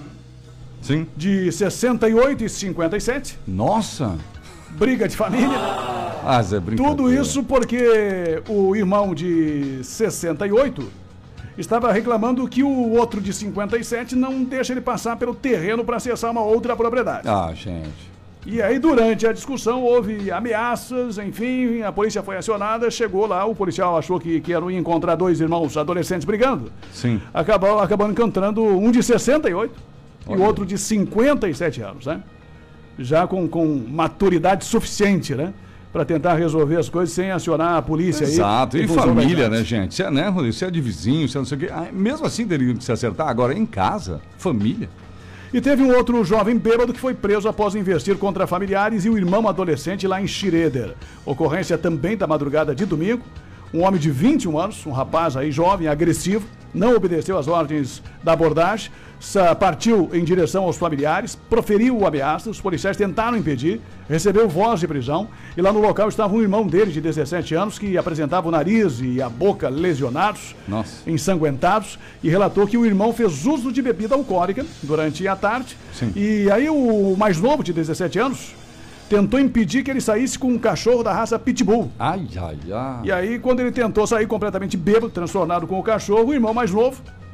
Sim. De sessenta e oito e cinquenta e sete. Nossa! Briga de família. Ah, Zé, brincadeira. Tudo isso porque o irmão de sessenta e oito estava reclamando que o outro de cinquenta e sete não deixa ele passar pelo terreno para acessar uma outra propriedade. Ah, gente. E aí, durante a discussão, houve ameaças, enfim, a polícia foi acionada, chegou lá, o policial achou que, que era encontrar dois irmãos adolescentes brigando. Sim. Acabou, acabando encontrando um de sessenta e oito Olha. e o outro de cinquenta e sete anos, né? Já com, com maturidade suficiente, né? Para tentar resolver as coisas sem acionar a polícia. Exato, aí, e em função da família, idade. né, gente? Se é, né, Rodrigo? Se é de vizinho, se é não sei o quê. Ah, mesmo assim teriam que se acertar. Agora, em casa, família. E teve um outro jovem bêbado que foi preso após investir contra familiares e o irmão adolescente lá em Schroeder. Ocorrência também da madrugada de domingo. Um homem de vinte e um anos, um rapaz aí jovem, agressivo, não obedeceu às ordens da abordagem, partiu em direção aos familiares, proferiu ameaças, os policiais tentaram impedir, recebeu voz de prisão e lá no local estava um irmão dele de dezessete anos que apresentava o nariz e a boca lesionados, Nossa. ensanguentados, e relatou que o irmão fez uso de bebida alcoólica durante a tarde. Sim. E aí o mais novo, de dezessete anos, tentou impedir que ele saísse com um cachorro da raça Pitbull. Ai, ai, ai. E aí, quando ele tentou sair completamente bêbado, transtornado com o cachorro, o irmão mais novo,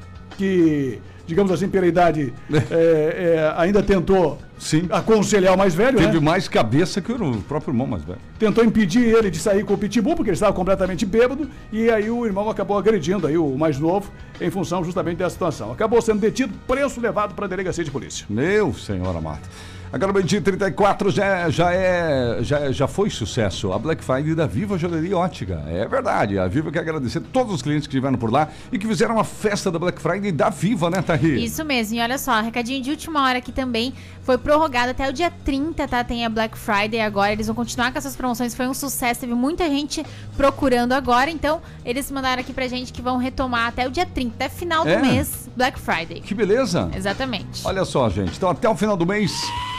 que, digamos assim, pela idade, é, é, ainda tentou Sim. aconselhar o mais velho, Teve né? mais cabeça que o próprio irmão mais velho. Tentou impedir ele de sair com o pitbull, porque ele estava completamente bêbado, e aí o irmão acabou agredindo aí o mais novo, em função justamente dessa situação. Acabou sendo detido, preso, levado para a delegacia de polícia. Meu senhora Marta. Agora, meio-dia trinta e quatro, já, já, é, já, já foi sucesso a Black Friday da Viva Joalheria Ótica. É verdade, a Viva quer agradecer a todos os clientes que estiveram por lá e que fizeram a festa da Black Friday da Viva, né, Thaí? Isso mesmo, e olha só, recadinho de última hora aqui também, foi prorrogado até o dia trinta, tá? Tem a Black Friday agora, eles vão continuar com essas promoções, foi um sucesso, teve muita gente procurando agora, então eles mandaram aqui pra gente que vão retomar até o dia trinta, até final do É? mês, Black Friday. Que beleza. Exatamente. Olha só, gente, então até o final do mês...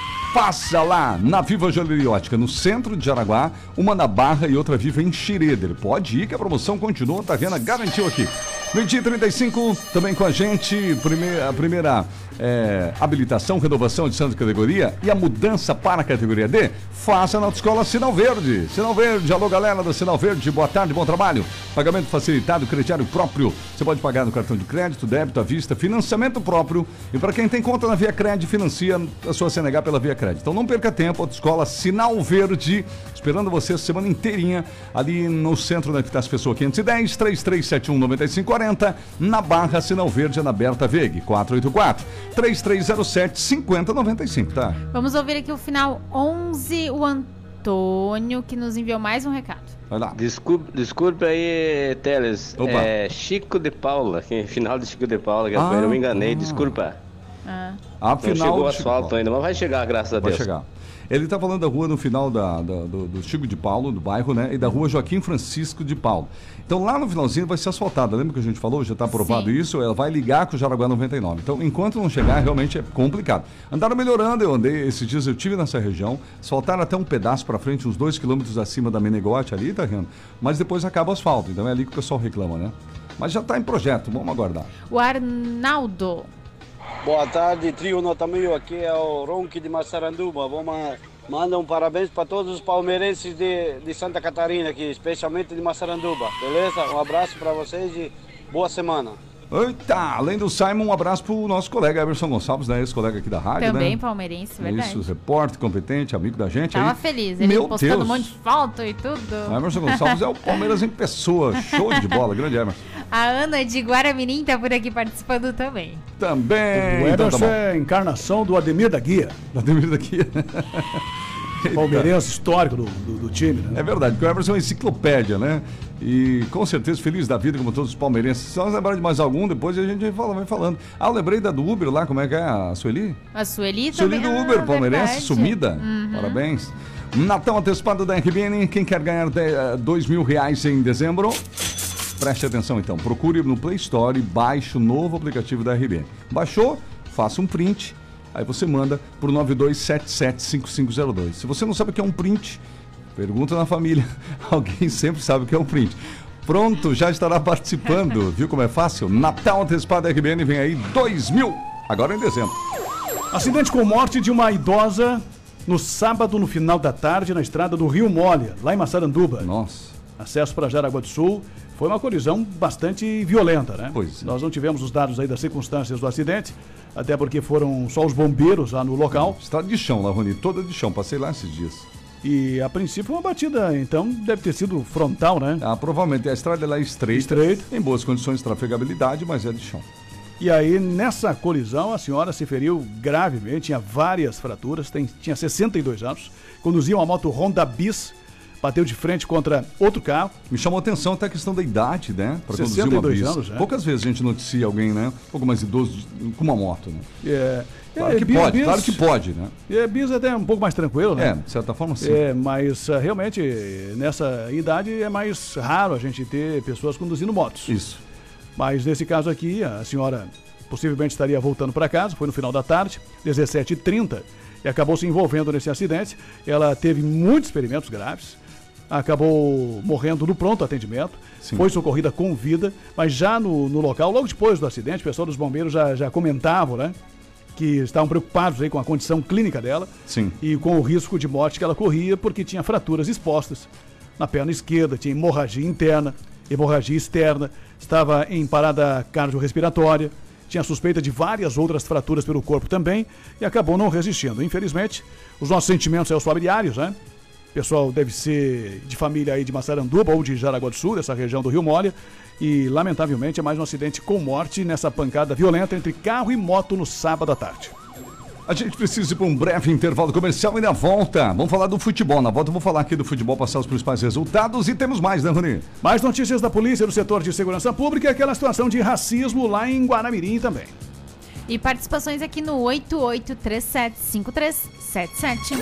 Passa lá na Viva Joalheria Ótica, no centro de Jaraguá, uma na Barra e outra Viva em Xireder. Pode ir que a promoção continua, tá vendo? Garantiu aqui. meio-dia e trinta e cinco, também com a gente, primeira, a primeira é, habilitação, renovação de Santa Categoria e a mudança para a categoria D, faça na Autoescola Sinal Verde. Sinal Verde, alô galera da Sinal Verde, boa tarde, bom trabalho. Pagamento facilitado, crediário próprio. Você pode pagar no cartão de crédito, débito, à vista, financiamento próprio. E para quem tem conta na Via Cred, financia a sua C N H pela Via Cred. Então não perca tempo, Autoescola Sinal Verde, esperando você a semana inteirinha ali no centro da Epitácio Pessoa quinhentos e dez, três três sete um, nove cinco quatro zero, na Barra Sinal Verde, na Berta Veg, quatro oito quatro, três três zero sete, cinco zero nove cinco, tá? Vamos ouvir aqui o final onze, o Antônio, que nos enviou mais um recado. Vai lá. Desculpa, desculpa aí, Teles. Opa. É Chico de Paula, que- final de Chico de Paula, que Ah, eu me enganei, ah. desculpa. Ah. A Não final chegou o do Chico asfalto Paulo. ainda, mas vai chegar, graças a Vai Deus. chegar. Ele está falando da rua no final da, da- do, do Chico de Paulo, do bairro, né? E da rua Joaquim Francisco de Paulo. Então lá no finalzinho vai ser asfaltada. Lembra que a gente falou? Já está aprovado Sim. isso. Ela vai ligar com o Jaraguá noventa e nove. Então enquanto não chegar, realmente é complicado. Andaram melhorando, eu andei esses dias, eu tive nessa região. Asfaltaram até um pedaço para frente, uns dois quilômetros acima da Menegote ali, tá vendo? Mas depois acaba o asfalto. Então é ali que o pessoal reclama, né? Mas já está em projeto, vamos aguardar. O Arnaldo. Boa tarde, trio Nota Mil, aqui é o Ronque de Massaranduba. Vamos mandar um parabéns para todos os palmeirenses de, de Santa Catarina aqui, especialmente de Massaranduba, beleza? Um abraço para vocês e boa semana. Eita, além do Simon, um abraço pro nosso colega Emerson Gonçalves, né? Ex-colega aqui da rádio, Também né? palmeirense, verdade. Isso, repórter competente, amigo da gente. Tava aí. feliz, ele Meu postando Deus. um monte de foto e tudo. O Emerson Gonçalves é o Palmeiras em pessoa, show de bola, grande Emerson. A Ana de Guaramirim tá por aqui participando também. Também. O então Emerson tá bom. é a encarnação do Ademir da Guia, Ademir daqui. palmeirense histórico do, do, do time, né? É verdade, porque o Emerson é uma enciclopédia, né? E com certeza feliz da vida, como todos os palmeirenses. Se nós lembrarmos de mais algum, depois a gente vai falando, vai falando. Ah, eu lembrei da do Uber lá, como é que é? A Sueli? A Sueli Sueli também. do Uber, Ah, palmeirense, verdade. sumida. Uhum. Parabéns. Natal antecipado da R B N, quem quer ganhar dois mil reais em dezembro? Preste atenção então, procure no Play Store e baixe o novo aplicativo da R B N. Baixou? Faça um print, aí você manda para o nove dois sete sete cinco cinco zero dois. Se você não sabe o que é um print, pergunta na família. Alguém sempre sabe o que é um print. Pronto, já estará participando. Viu como é fácil? Natal antecipado da R B N vem aí dois mil, agora em dezembro. Acidente com morte de uma idosa no sábado, no final da tarde, na estrada do Rio Molha, lá em Massaranduba. Nossa. Acesso para Jaraguá do Sul. Foi uma colisão bastante violenta, né? Pois é. Nós não tivemos os dados aí das circunstâncias do acidente, até porque foram só os bombeiros lá no local. Estrada de chão lá, Rony, toda de chão, passei lá esses dias. E a princípio foi uma batida, então deve ter sido frontal, né? Ah, provavelmente a estrada lá é estreita, Estreita. em boas condições de trafegabilidade, mas é de chão. E aí, nessa colisão, a senhora se feriu gravemente, tinha várias fraturas, tem, tinha sessenta e dois anos, conduzia uma moto Honda Bis, bateu de frente contra outro carro. Me chamou a atenção até a questão da idade, né? Para conduzir sessenta e uma dois bis. anos, né? Poucas vezes a gente noticia alguém, né? Um pouco mais idoso com uma moto, né? É, Claro é, que bis- pode, bis- claro que pode, né? É, bis até um pouco mais tranquilo, É, né? de certa forma sim. É, mas ah, realmente, nessa idade é mais raro a gente ter pessoas conduzindo motos. Isso. Mas nesse caso aqui, a senhora possivelmente estaria voltando para casa, foi no final da tarde, dezessete e trinta, e acabou se envolvendo nesse acidente. Ela teve muitos ferimentos graves, acabou morrendo no pronto atendimento, Sim. foi socorrida com vida, mas já no, no local, logo depois do acidente, o pessoal dos bombeiros já, já comentavam, né? Que estavam preocupados aí com a condição clínica dela. Sim. E com o risco de morte que ela corria, porque tinha fraturas expostas na perna esquerda, tinha hemorragia interna, hemorragia externa, estava em parada cardiorrespiratória, tinha suspeita de várias outras fraturas pelo corpo também e acabou não resistindo. Infelizmente, os nossos sentimentos aos familiares, né? O pessoal deve ser de família aí de Massaranduba ou de Jaraguá do Sul, dessa região do Rio Mole. E, lamentavelmente, é mais um acidente com morte nessa pancada violenta entre carro e moto no sábado à tarde. A gente precisa ir para um breve intervalo comercial e na volta vamos falar do futebol. Na volta eu vou falar aqui do futebol, passar os principais resultados e temos mais, né, Rony? Mais notícias da polícia do setor de segurança pública e aquela situação de racismo lá em Guaramirim também. E participações aqui no oito oito três sete cinco três sete sete.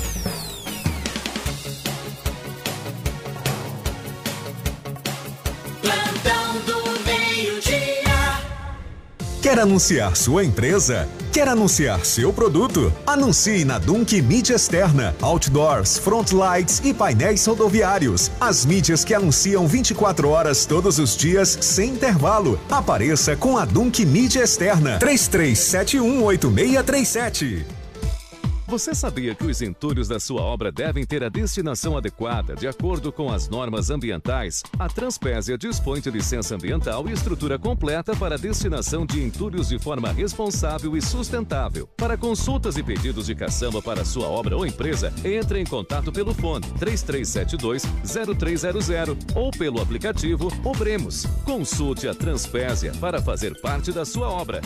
Plantão do meio-dia. Quer anunciar sua empresa? Quer anunciar seu produto? Anuncie na Dunk Mídia Externa, Outdoors, Frontlights e painéis rodoviários. As mídias que anunciam vinte e quatro horas todos os dias, sem intervalo. Apareça com a Dunk Mídia Externa. três três sete um oito seis três sete. Você sabia que os entulhos da sua obra devem ter a destinação adequada, de acordo com as normas ambientais? A Transpésia dispõe de licença ambiental e estrutura completa para a destinação de entulhos de forma responsável e sustentável. Para consultas e pedidos de caçamba para sua obra ou empresa, entre em contato pelo fone três três sete dois zero três zero zero ou pelo aplicativo Obremos. Consulte a Transpésia para fazer parte da sua obra.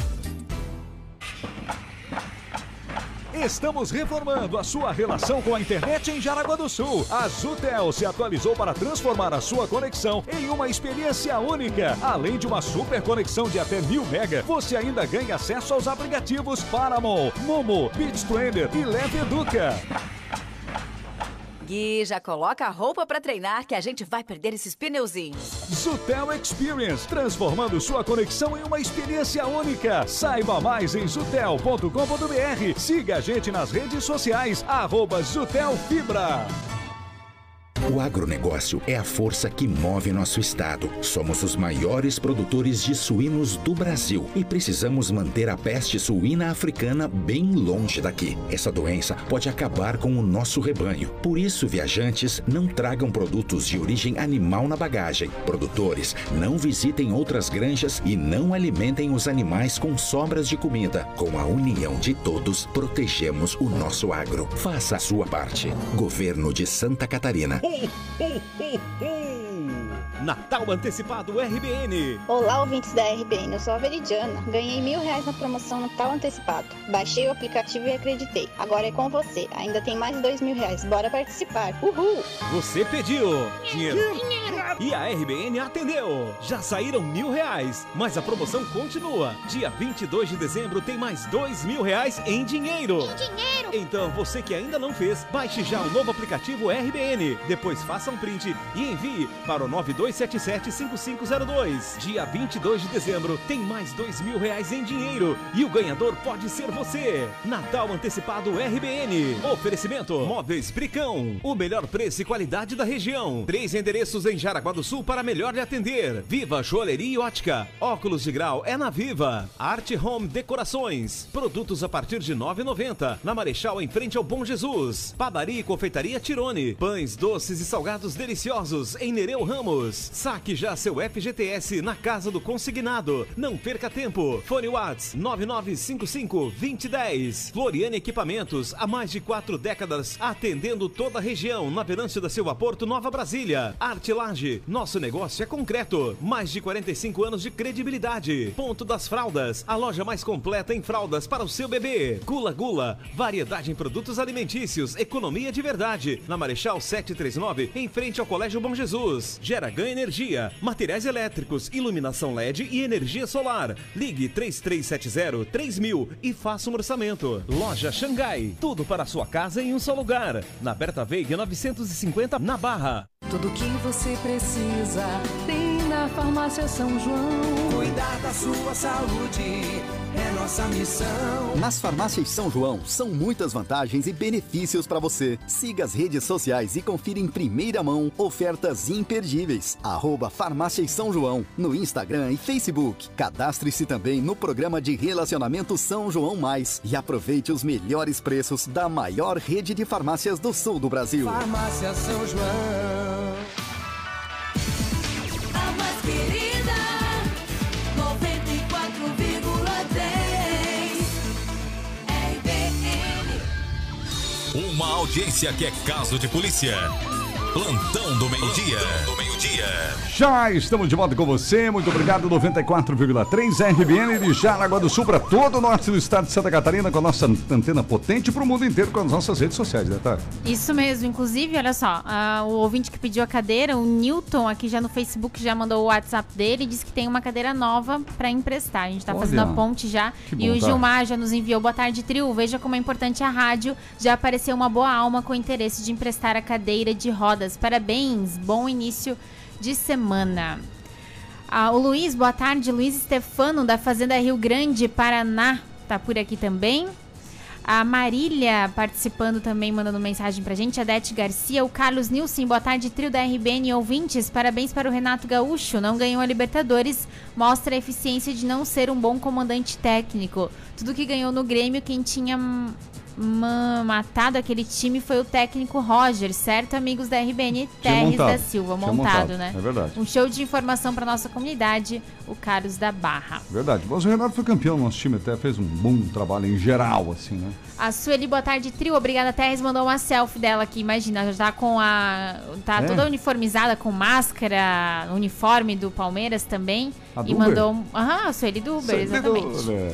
Estamos reformando a sua relação com a internet em Jaraguá do Sul. A Zutel se atualizou para transformar a sua conexão em uma experiência única. Além de uma super conexão de até mil mega, você ainda ganha acesso aos aplicativos Paramount, Momo, BeachTrender e Leve Educa. Gui, já coloca a roupa pra treinar que a gente vai perder esses pneuzinhos. Zutel Experience, transformando sua conexão em uma experiência única. Saiba mais em zutel ponto com ponto br. Siga a gente nas redes sociais, arroba Zutel Fibra. O agronegócio é a força que move nosso estado. Somos os maiores produtores de suínos do Brasil e precisamos manter a peste suína africana bem longe daqui. Essa doença pode acabar com o nosso rebanho. Por isso, viajantes, não tragam produtos de origem animal na bagagem. Produtores, não visitem outras granjas e não alimentem os animais com sobras de comida. Com a união de todos, protegemos o nosso agro. Faça a sua parte. Governo de Santa Catarina. Ho, ho, ho, ho. Natal Antecipado R B N. Olá, ouvintes da R B N, eu sou a Veridiana. Ganhei mil reais na promoção Natal Antecipado. Baixei o aplicativo e acreditei. Agora é com você. Ainda tem mais dois mil reais. Bora participar. Uhul! Você pediu dinheiro. dinheiro. E a R B N atendeu. Já saíram mil reais, mas a promoção continua. Dia vinte e dois de dezembro tem mais dois mil reais em dinheiro. Em dinheiro. Então, você que ainda não fez, baixe já o novo aplicativo R B N. Depois faça um print e envie para o nove dois sete sete cinco cinco zero dois. Dia vinte e dois de dezembro tem mais dois mil reais em dinheiro e o ganhador pode ser você. Natal Antecipado R B N. Oferecimento Móveis Bricão. O melhor preço e qualidade da região. Três endereços em Jaraguá do Sul para melhor lhe atender. Viva Joalheria e Ótica. Óculos de grau é na Viva. Arte Home Decorações. Produtos a partir de nove reais e noventa centavos. Na Marechal, em frente ao Bom Jesus. Padaria e Confeitaria Tirone. Pães, doces e salgados deliciosos em Nereu Ramos. Saque já seu F G T S na Casa do Consignado. Não perca tempo. Fone Whats nove nove cinco cinco dois zero um zero. Floriane Equipamentos, há mais de quatro décadas, atendendo toda a região, na Venâncio da Silva Porto, Nova Brasília. Arte Laje, nosso negócio é concreto. Mais de quarenta e cinco anos de credibilidade. Ponto das Fraldas, a loja mais completa em fraldas para o seu bebê. Gula Gula, variedade em produtos alimentícios, economia de verdade. Na Marechal setecentos e trinta e nove, em frente ao Colégio Bom Jesus. Gera Ganha Energia, materiais elétricos, iluminação L E D e energia solar. Ligue três três sete zero três mil e faça um orçamento. Loja Xangai, tudo para a sua casa em um só lugar. Na Berta Veiga novecentos e cinquenta, na Barra. Tudo que você precisa tem na Farmácia São João. Cuidar da sua saúde é nossa missão. Nas farmácias São João, são muitas vantagens e benefícios para você. Siga as redes sociais e confira em primeira mão ofertas imperdíveis. Arroba Farmácias São João, no Instagram e Facebook. Cadastre-se também no programa de relacionamento São João Mais e aproveite os melhores preços da maior rede de farmácias do sul do Brasil. Farmácia São João. A mais querida, noventa e quatro vírgula audiência que é caso de polícia. Plantão do meio-dia. Plantão do meio-dia. Já estamos de volta com você. Muito obrigado. noventa e quatro vírgula três R B N de Jaraguá do Sul para todo o norte do estado de Santa Catarina, com a nossa antena potente para o mundo inteiro, com as nossas redes sociais, né, Tati? Isso mesmo. Inclusive, olha só, uh, o ouvinte que pediu a cadeira, o Newton, aqui já no Facebook, já mandou o WhatsApp dele e disse que tem uma cadeira nova para emprestar. A gente está fazendo a ponte já. Que bom, e o tá. Gilmar já nos enviou boa tarde, trio. Veja como é importante a rádio. Já apareceu uma boa alma com interesse de emprestar a cadeira de rodas. Parabéns, bom início de semana. Ah, o Luiz, boa tarde, Luiz Stefano, da Fazenda Rio Grande, Paraná, tá por aqui também. A Marília participando também, mandando mensagem pra gente. A Dete Garcia, o Carlos Nilson, boa tarde, trio da R B N, ouvintes. Parabéns para o Renato Gaúcho, não ganhou a Libertadores, mostra a eficiência de não ser um bom comandante técnico. Tudo que ganhou no Grêmio, quem tinha matado aquele time foi o técnico Roger, certo, amigos da R B N? Terres da Silva, montado, montado, né? É verdade. Um show de informação para nossa comunidade, o Carlos da Barra. Verdade, mas o Renato foi campeão no nosso time, até fez um bom trabalho em geral, assim, né? A Sueli, boa tarde, trio, obrigada, Terres, mandou uma selfie dela aqui, imagina, já tá com a... tá é. toda uniformizada, com máscara, uniforme do Palmeiras também, a e Uber. mandou... Aham, a Sueli do Uber, Sueli exatamente. Do Uber.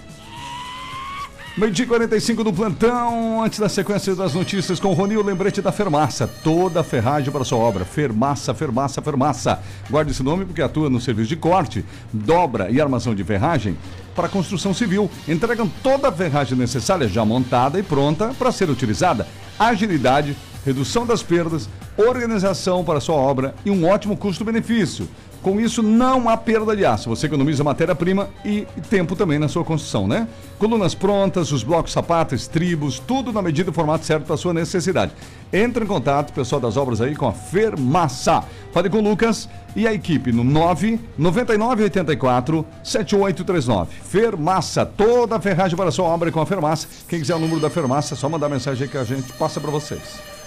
Meio-dia quarenta e cinco do plantão, antes da sequência das notícias com o Rony, o lembrete da Fermassa, toda a ferragem para sua obra, Fermassa, Fermassa, Fermassa. Guarde esse nome porque atua no serviço de corte, dobra e armação de ferragem para construção civil. Entregam toda a ferragem necessária já montada e pronta para ser utilizada. Agilidade, redução das perdas, organização para sua obra e um ótimo custo-benefício. Com isso, não há perda de aço. Você economiza matéria-prima e tempo também na sua construção, né? Colunas prontas, os blocos sapatos, estribos, tudo na medida e formato certo para a sua necessidade. Entre em contato, pessoal das obras aí, com a Fermassa. Fale com o Lucas e a equipe no nove nove nove oito quatro sete oito três nove. Fermassa, toda a ferragem para a sua obra com a Fermassa. Quem quiser o número da Fermassa, é só mandar mensagem aí que a gente passa para vocês.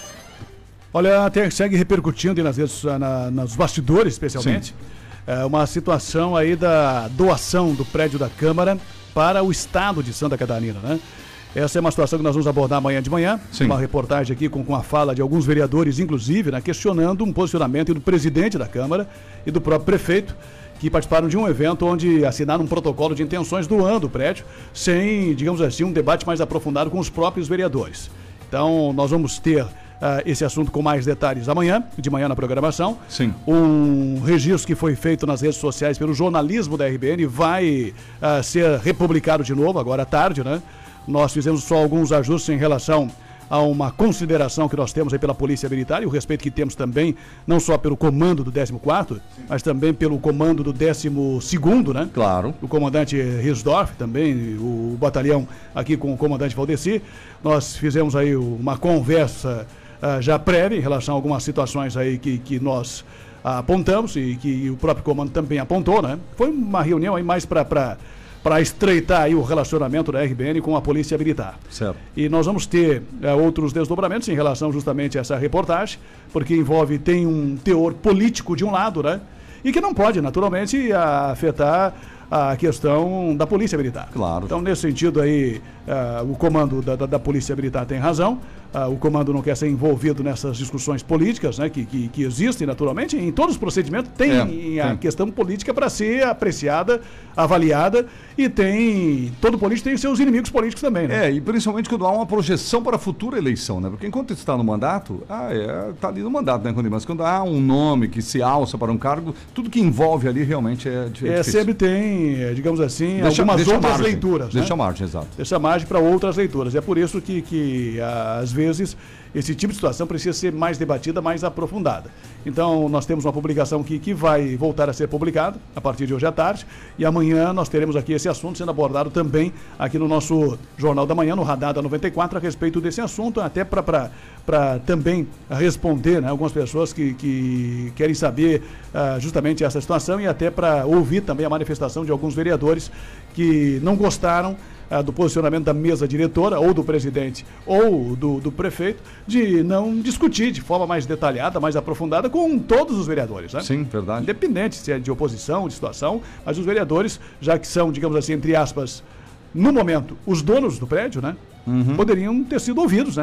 Olha, até segue repercutindo nas, redes, na, nos bastidores, especialmente, é, uma situação aí da doação do prédio da Câmara para o estado de Santa Catarina, né? Essa é uma situação que nós vamos abordar amanhã de manhã, Sim. uma reportagem aqui com, com a fala de alguns vereadores, inclusive, né, questionando um posicionamento do presidente da Câmara e do próprio prefeito, que participaram de um evento onde assinaram um protocolo de intenções doando o prédio, sem, digamos assim, um debate mais aprofundado com os próprios vereadores. Então, nós vamos ter Uh, esse assunto com mais detalhes amanhã, de manhã na programação. Sim. Um registro que foi feito nas redes sociais pelo jornalismo da R B N vai uh, ser republicado de novo, agora à tarde, né? Nós fizemos só alguns ajustes em relação a uma consideração que nós temos aí pela Polícia Militar e o respeito que temos também, não só pelo comando do décimo quarto, Sim. mas também pelo comando do décimo segundo, né? Claro. O comandante Risdorf também, o batalhão aqui com o comandante Valdeci. Nós fizemos aí uma conversa Uh, já prévia em relação a algumas situações aí que, que nós uh, apontamos e que o próprio comando também apontou, né? Foi uma reunião aí mais para para estreitar aí o relacionamento da R B N com a Polícia Militar. Certo. E nós vamos ter uh, outros desdobramentos em relação justamente a essa reportagem, porque envolve, tem um teor político de um lado, né? E que não pode, naturalmente, afetar a questão da Polícia Militar. Claro. Então, nesse sentido aí, uh, o comando da, da, da Polícia Militar tem razão. Uh, o comando não quer ser envolvido nessas discussões políticas, né, que, que, que existem naturalmente. Em todos os procedimentos tem é, a tem. questão política para ser apreciada, avaliada, e tem todo político tem seus inimigos políticos também, né? É, e principalmente quando há uma projeção para a futura eleição, né? Porque enquanto está no mandato, ah, é, está ali no mandato, né? Mas quando há um nome que se alça para um cargo, tudo que envolve ali realmente é, é difícil. É, sempre tem, digamos assim, deixa, algumas deixa outras margem, leituras. Deixa né? margem, exato. Deixa margem para outras leituras. É por isso que, que às vezes, esse tipo de situação precisa ser mais debatida, mais aprofundada. Então, nós temos uma publicação aqui que vai voltar a ser publicada a partir de hoje à tarde, e amanhã nós teremos aqui esse assunto sendo abordado também aqui no nosso Jornal da Manhã, no Radar da noventa e quatro, a respeito desse assunto, até para também responder, né, algumas pessoas que, que querem saber uh, justamente essa situação, e até para ouvir também a manifestação de alguns vereadores que não gostaram Uh, do posicionamento da mesa diretora, ou do presidente, ou do, do prefeito, de não discutir de forma mais detalhada, mais aprofundada com todos os vereadores, né? Sim, verdade. Independente se é de oposição, de situação, mas os vereadores, já que são, digamos assim, entre aspas, no momento, os donos do prédio, né? Uhum. Poderiam ter sido ouvidos, né?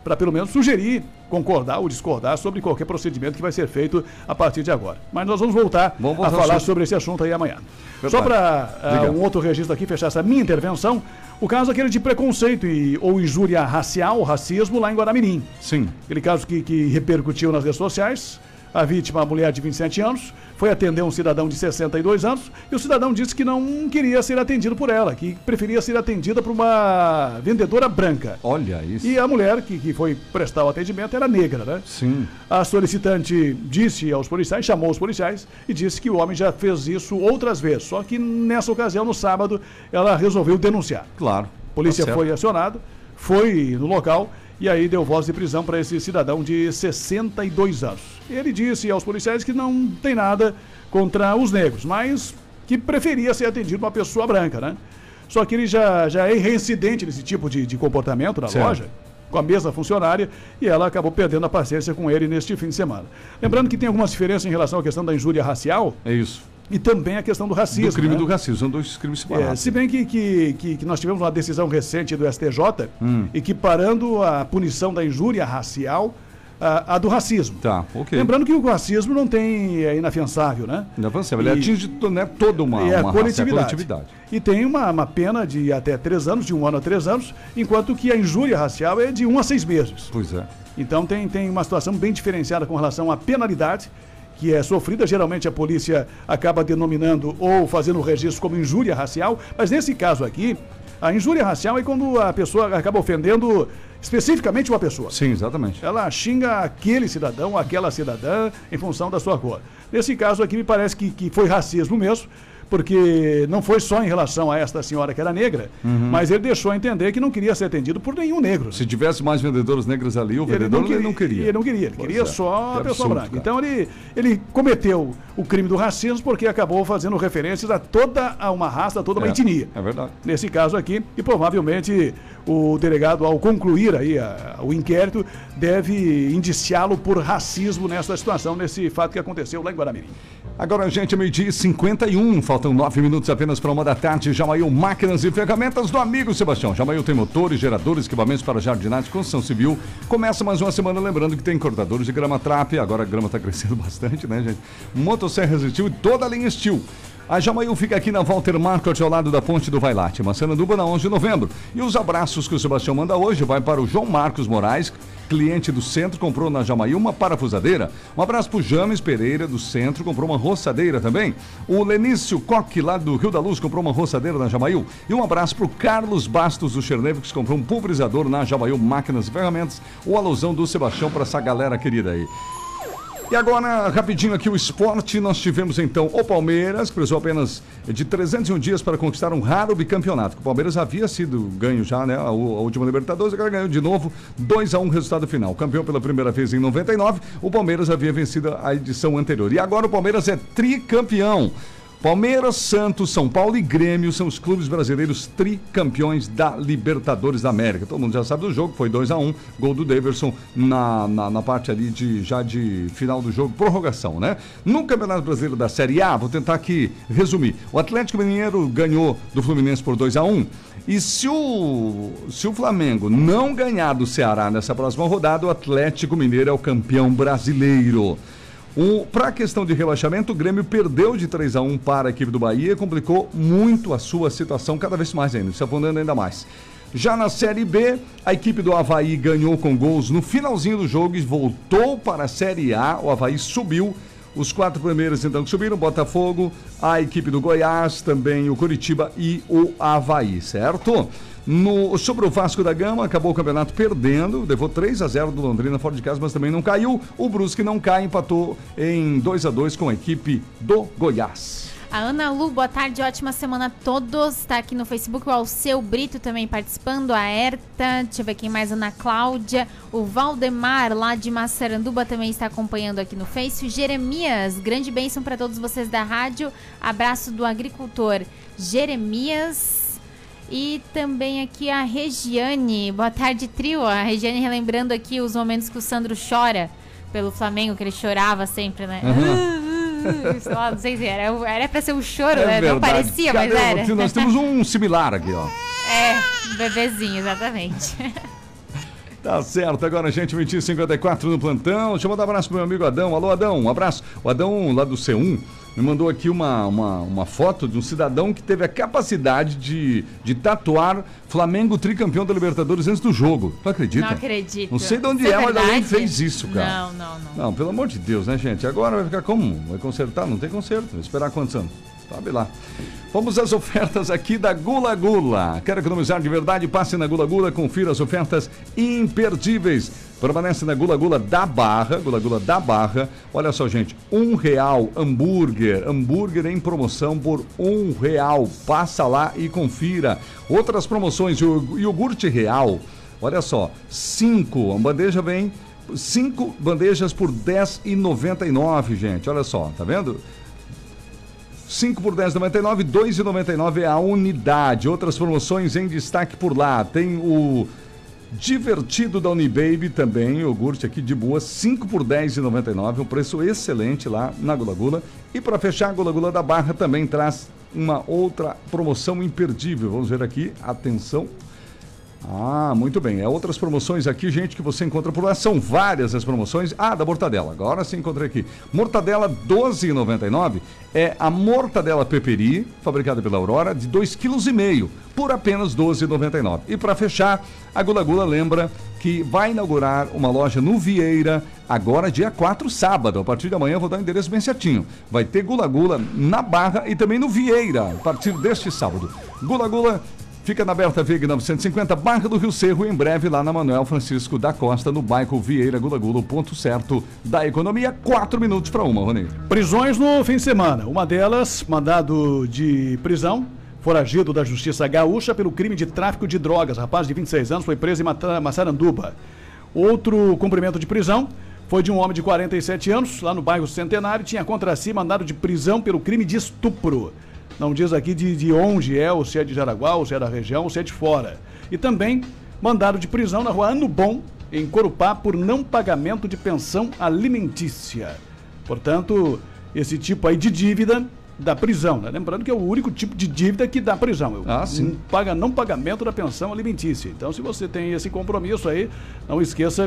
para pelo menos sugerir, concordar ou discordar sobre qualquer procedimento que vai ser feito a partir de agora. Mas nós vamos voltar, vamos voltar a falar sobre... sobre esse assunto aí amanhã. Verdade. Só para uh, um outro registro aqui, fechar essa minha intervenção, o caso aquele de preconceito e, ou injúria racial, racismo lá em Guaramirim. Sim. Aquele caso que, que repercutiu nas redes sociais. A vítima, a mulher de vinte e sete anos, foi atender um cidadão de sessenta e dois anos e o cidadão disse que não queria ser atendido por ela, que preferia ser atendida por uma vendedora branca. Olha isso. E a mulher que, que foi prestar o atendimento era negra, né? Sim. A solicitante disse aos policiais, chamou os policiais e disse que o homem já fez isso outras vezes, só que nessa ocasião, no sábado, ela resolveu denunciar. Claro. A polícia tá foi acionada, foi no local e aí deu voz de prisão para esse cidadão de sessenta e dois anos. Ele disse aos policiais que não tem nada contra os negros, mas que preferia ser atendido por uma pessoa branca, né? Só que ele já, já é reincidente nesse tipo de, de comportamento na certo. loja, com a mesma funcionária, e ela acabou perdendo a paciência com ele neste fim de semana. Lembrando que tem algumas diferenças em relação à questão da injúria racial. É isso. E também a questão do racismo. Do crime né? do racismo, são dois crimes separados. É, se bem que, que, que, que nós tivemos uma decisão recente do S T J, hum. equiparando a punição da injúria racial a, a do racismo. Tá, ok. Lembrando que o racismo não tem, é inafiançável, né? Inafiançável, ele atinge né, toda uma, é a uma coletividade. raça, a coletividade. E tem uma, uma pena de até três anos, de um ano a três anos, enquanto que a injúria racial é de um a seis meses. Pois é. Então tem, tem uma situação bem diferenciada com relação à penalidade, que é sofrida, geralmente a polícia acaba denominando ou fazendo o registro como injúria racial, mas nesse caso aqui, a injúria racial é quando a pessoa acaba ofendendo especificamente uma pessoa. Sim, exatamente. Ela xinga aquele cidadão, aquela cidadã, em função da sua cor. Nesse caso aqui, me parece que, que foi racismo mesmo, porque não foi só em relação a esta senhora que era negra, uhum. mas ele deixou a entender que não queria ser atendido por nenhum negro. Se tivesse mais vendedores negros ali, o vendedor ele não queria. Ele não queria, ele queria é. só que a pessoa absurdo, branca. cara. Então ele, ele cometeu o crime do racismo porque acabou fazendo referências a toda uma raça, a toda uma é, etnia. É verdade. Nesse caso aqui, e provavelmente o delegado, ao concluir aí a, a, o inquérito, deve indiciá-lo por racismo nessa situação, nesse fato que aconteceu lá em Guaramirim. Agora, gente, é meio-dia e cinquenta e um, faltam nove minutos apenas para uma da tarde. Jamail Máquinas e Ferramentas do amigo Sebastião. Jamail tem motores, geradores, equipamentos para jardinagem, construção civil. Começa mais uma semana, lembrando que tem cortadores de grama Trap, agora a grama está crescendo bastante, né, gente? Motosserra Steel e toda a linha Steel. A Jamail fica aqui na Walter Marcos, ao lado da Ponte do Vailate, Massaranduba, na onze de novembro. E os abraços que o Sebastião manda hoje vai para o João Marcos Moraes, cliente do centro, comprou na Jamail uma parafusadeira. Um abraço para o James Pereira, do centro, comprou uma roçadeira também. O Lenício Coque, lá do Rio da Luz, comprou uma roçadeira na Jamail. E um abraço para o Carlos Bastos, do Cherneves, que comprou um pulverizador na Jamail Máquinas e Ferramentas. O alusão do Sebastião para essa galera querida aí. E agora, rapidinho aqui, o esporte. Nós tivemos então o Palmeiras, que precisou apenas de trezentos e um dias para conquistar um raro bicampeonato. O Palmeiras havia sido ganho já, né? A, a última Libertadores, agora ganhou de novo dois a um resultado final. Campeão pela primeira vez em noventa e nove, o Palmeiras havia vencido a edição anterior. E agora o Palmeiras é tricampeão. Palmeiras, Santos, São Paulo e Grêmio são os clubes brasileiros tricampeões da Libertadores da América. Todo mundo já sabe do jogo, foi dois a um, gol do Daverson na, na, na parte ali de, já de final do jogo, prorrogação, né? No Campeonato Brasileiro da Série A, vou tentar aqui resumir. O Atlético Mineiro ganhou do Fluminense por dois a um. E se o, se o Flamengo não ganhar do Ceará nessa próxima rodada, o Atlético Mineiro é o campeão brasileiro. Para a questão de rebaixamento, o Grêmio perdeu de três a um para a equipe do Bahia e complicou muito a sua situação, cada vez mais ainda, se afundando ainda mais. Já na Série B, a equipe do Avaí ganhou com gols no finalzinho do jogo e voltou para a Série A. O Avaí subiu, os quatro primeiros então que subiram, Botafogo, a equipe do Goiás, também o Coritiba e o Avaí, certo? No, sobre o Vasco da Gama, acabou o campeonato perdendo, levou três a zero do Londrina fora de casa, mas também não caiu. O Brusque não cai, empatou em dois a dois com a equipe do Goiás. A Ana Lu, boa tarde, ótima semana a todos. Está aqui no Facebook o Alceu Brito também participando, a Erta, deixa eu ver quem mais, Ana Cláudia, o Valdemar lá de Massaranduba também está acompanhando aqui no Face. O Jeremias, grande bênção para todos vocês da rádio, abraço do agricultor Jeremias. E também aqui a Regiane, boa tarde, trio. A Regiane relembrando aqui os momentos que o Sandro chora pelo Flamengo, que ele chorava sempre, né? Uhum. Isso lá, não sei se era, era pra ser um choro, é né? Verdade. Não parecia, Cadê? Mas era. Nós temos um similar aqui, ó. É, um bebezinho, exatamente. Tá certo, agora gente, vinte e cinquenta e quatro no plantão. Deixa eu mandar um abraço pro meu amigo Adão. Alô, Adão, um abraço. O Adão, lá do C um, me mandou aqui uma, uma, uma foto de um cidadão que teve a capacidade de, de tatuar Flamengo tricampeão da Libertadores antes do jogo. Tu acredita? Não acredito. Não sei de onde Isso é, é mas alguém verdade? fez isso, cara. Não, não, não. Não, pelo amor de Deus, né, gente? Agora vai ficar como? Vai consertar? Não tem conserto. Vai esperar quantos anos? Sabe lá. Vamos às ofertas aqui da Gula Gula. Quer economizar de verdade? Passe na Gula Gula, confira as ofertas imperdíveis. Permanece na Gula Gula da Barra, Gula Gula da Barra. Olha só, gente, um real hambúrguer, hambúrguer em promoção por um real. Passa lá e confira. Outras promoções, o iogurte real, olha só, cinco, a bandeja vem, cinco bandejas por dez reais e noventa e nove, gente, olha só, tá vendo? cinco por dez reais e noventa e nove, dois reais e noventa e nove é a unidade. Outras promoções em destaque por lá. Tem o Divertido da Unibaby também, iogurte aqui de boa, cinco por dez reais e noventa e nove, um preço excelente lá na Gula Gula. E para fechar, a Gula Gula da Barra também traz uma outra promoção imperdível. Vamos ver aqui, atenção. Ah, muito bem. É outras promoções aqui, gente, que você encontra por lá. São várias as promoções. Ah, da mortadela. Agora sim encontrei aqui. Mortadela doze reais e noventa e nove é a mortadela peperi, fabricada pela Aurora, de dois vírgula cinco quilos, por apenas doze reais e noventa e nove. E para fechar, a Gula Gula lembra que vai inaugurar uma loja no Vieira, agora dia quatro, sábado. A partir de amanhã eu vou dar o endereço bem certinho. Vai ter Gula Gula na Barra e também no Vieira, a partir deste sábado. Gula Gula fica na Berta Veiga novecentos e cinquenta, Barra do Rio Cerro, e em breve lá na Manuel Francisco da Costa, no bairro Vieira. Gula Gula, o ponto certo da economia. Quatro minutos para uma, Rony. Prisões no fim de semana. Uma delas, mandado de prisão, foragido da Justiça Gaúcha pelo crime de tráfico de drogas. Rapaz de vinte e seis anos foi preso em Massaranduba. Outro cumprimento de prisão foi de um homem de quarenta e sete anos, lá no bairro Centenário, tinha contra si mandado de prisão pelo crime de estupro. Não diz aqui de, de onde é, ou se é de Jaraguá, ou se é da região, ou se é de fora. E também mandado de prisão na rua Ano Bom, em Corupá, por não pagamento de pensão alimentícia. Portanto, esse tipo aí de dívida da prisão, né? Lembrando que é o único tipo de dívida que dá prisão. Ah, sim. Paga não pagamento da pensão alimentícia. Então, se você tem esse compromisso aí, não esqueça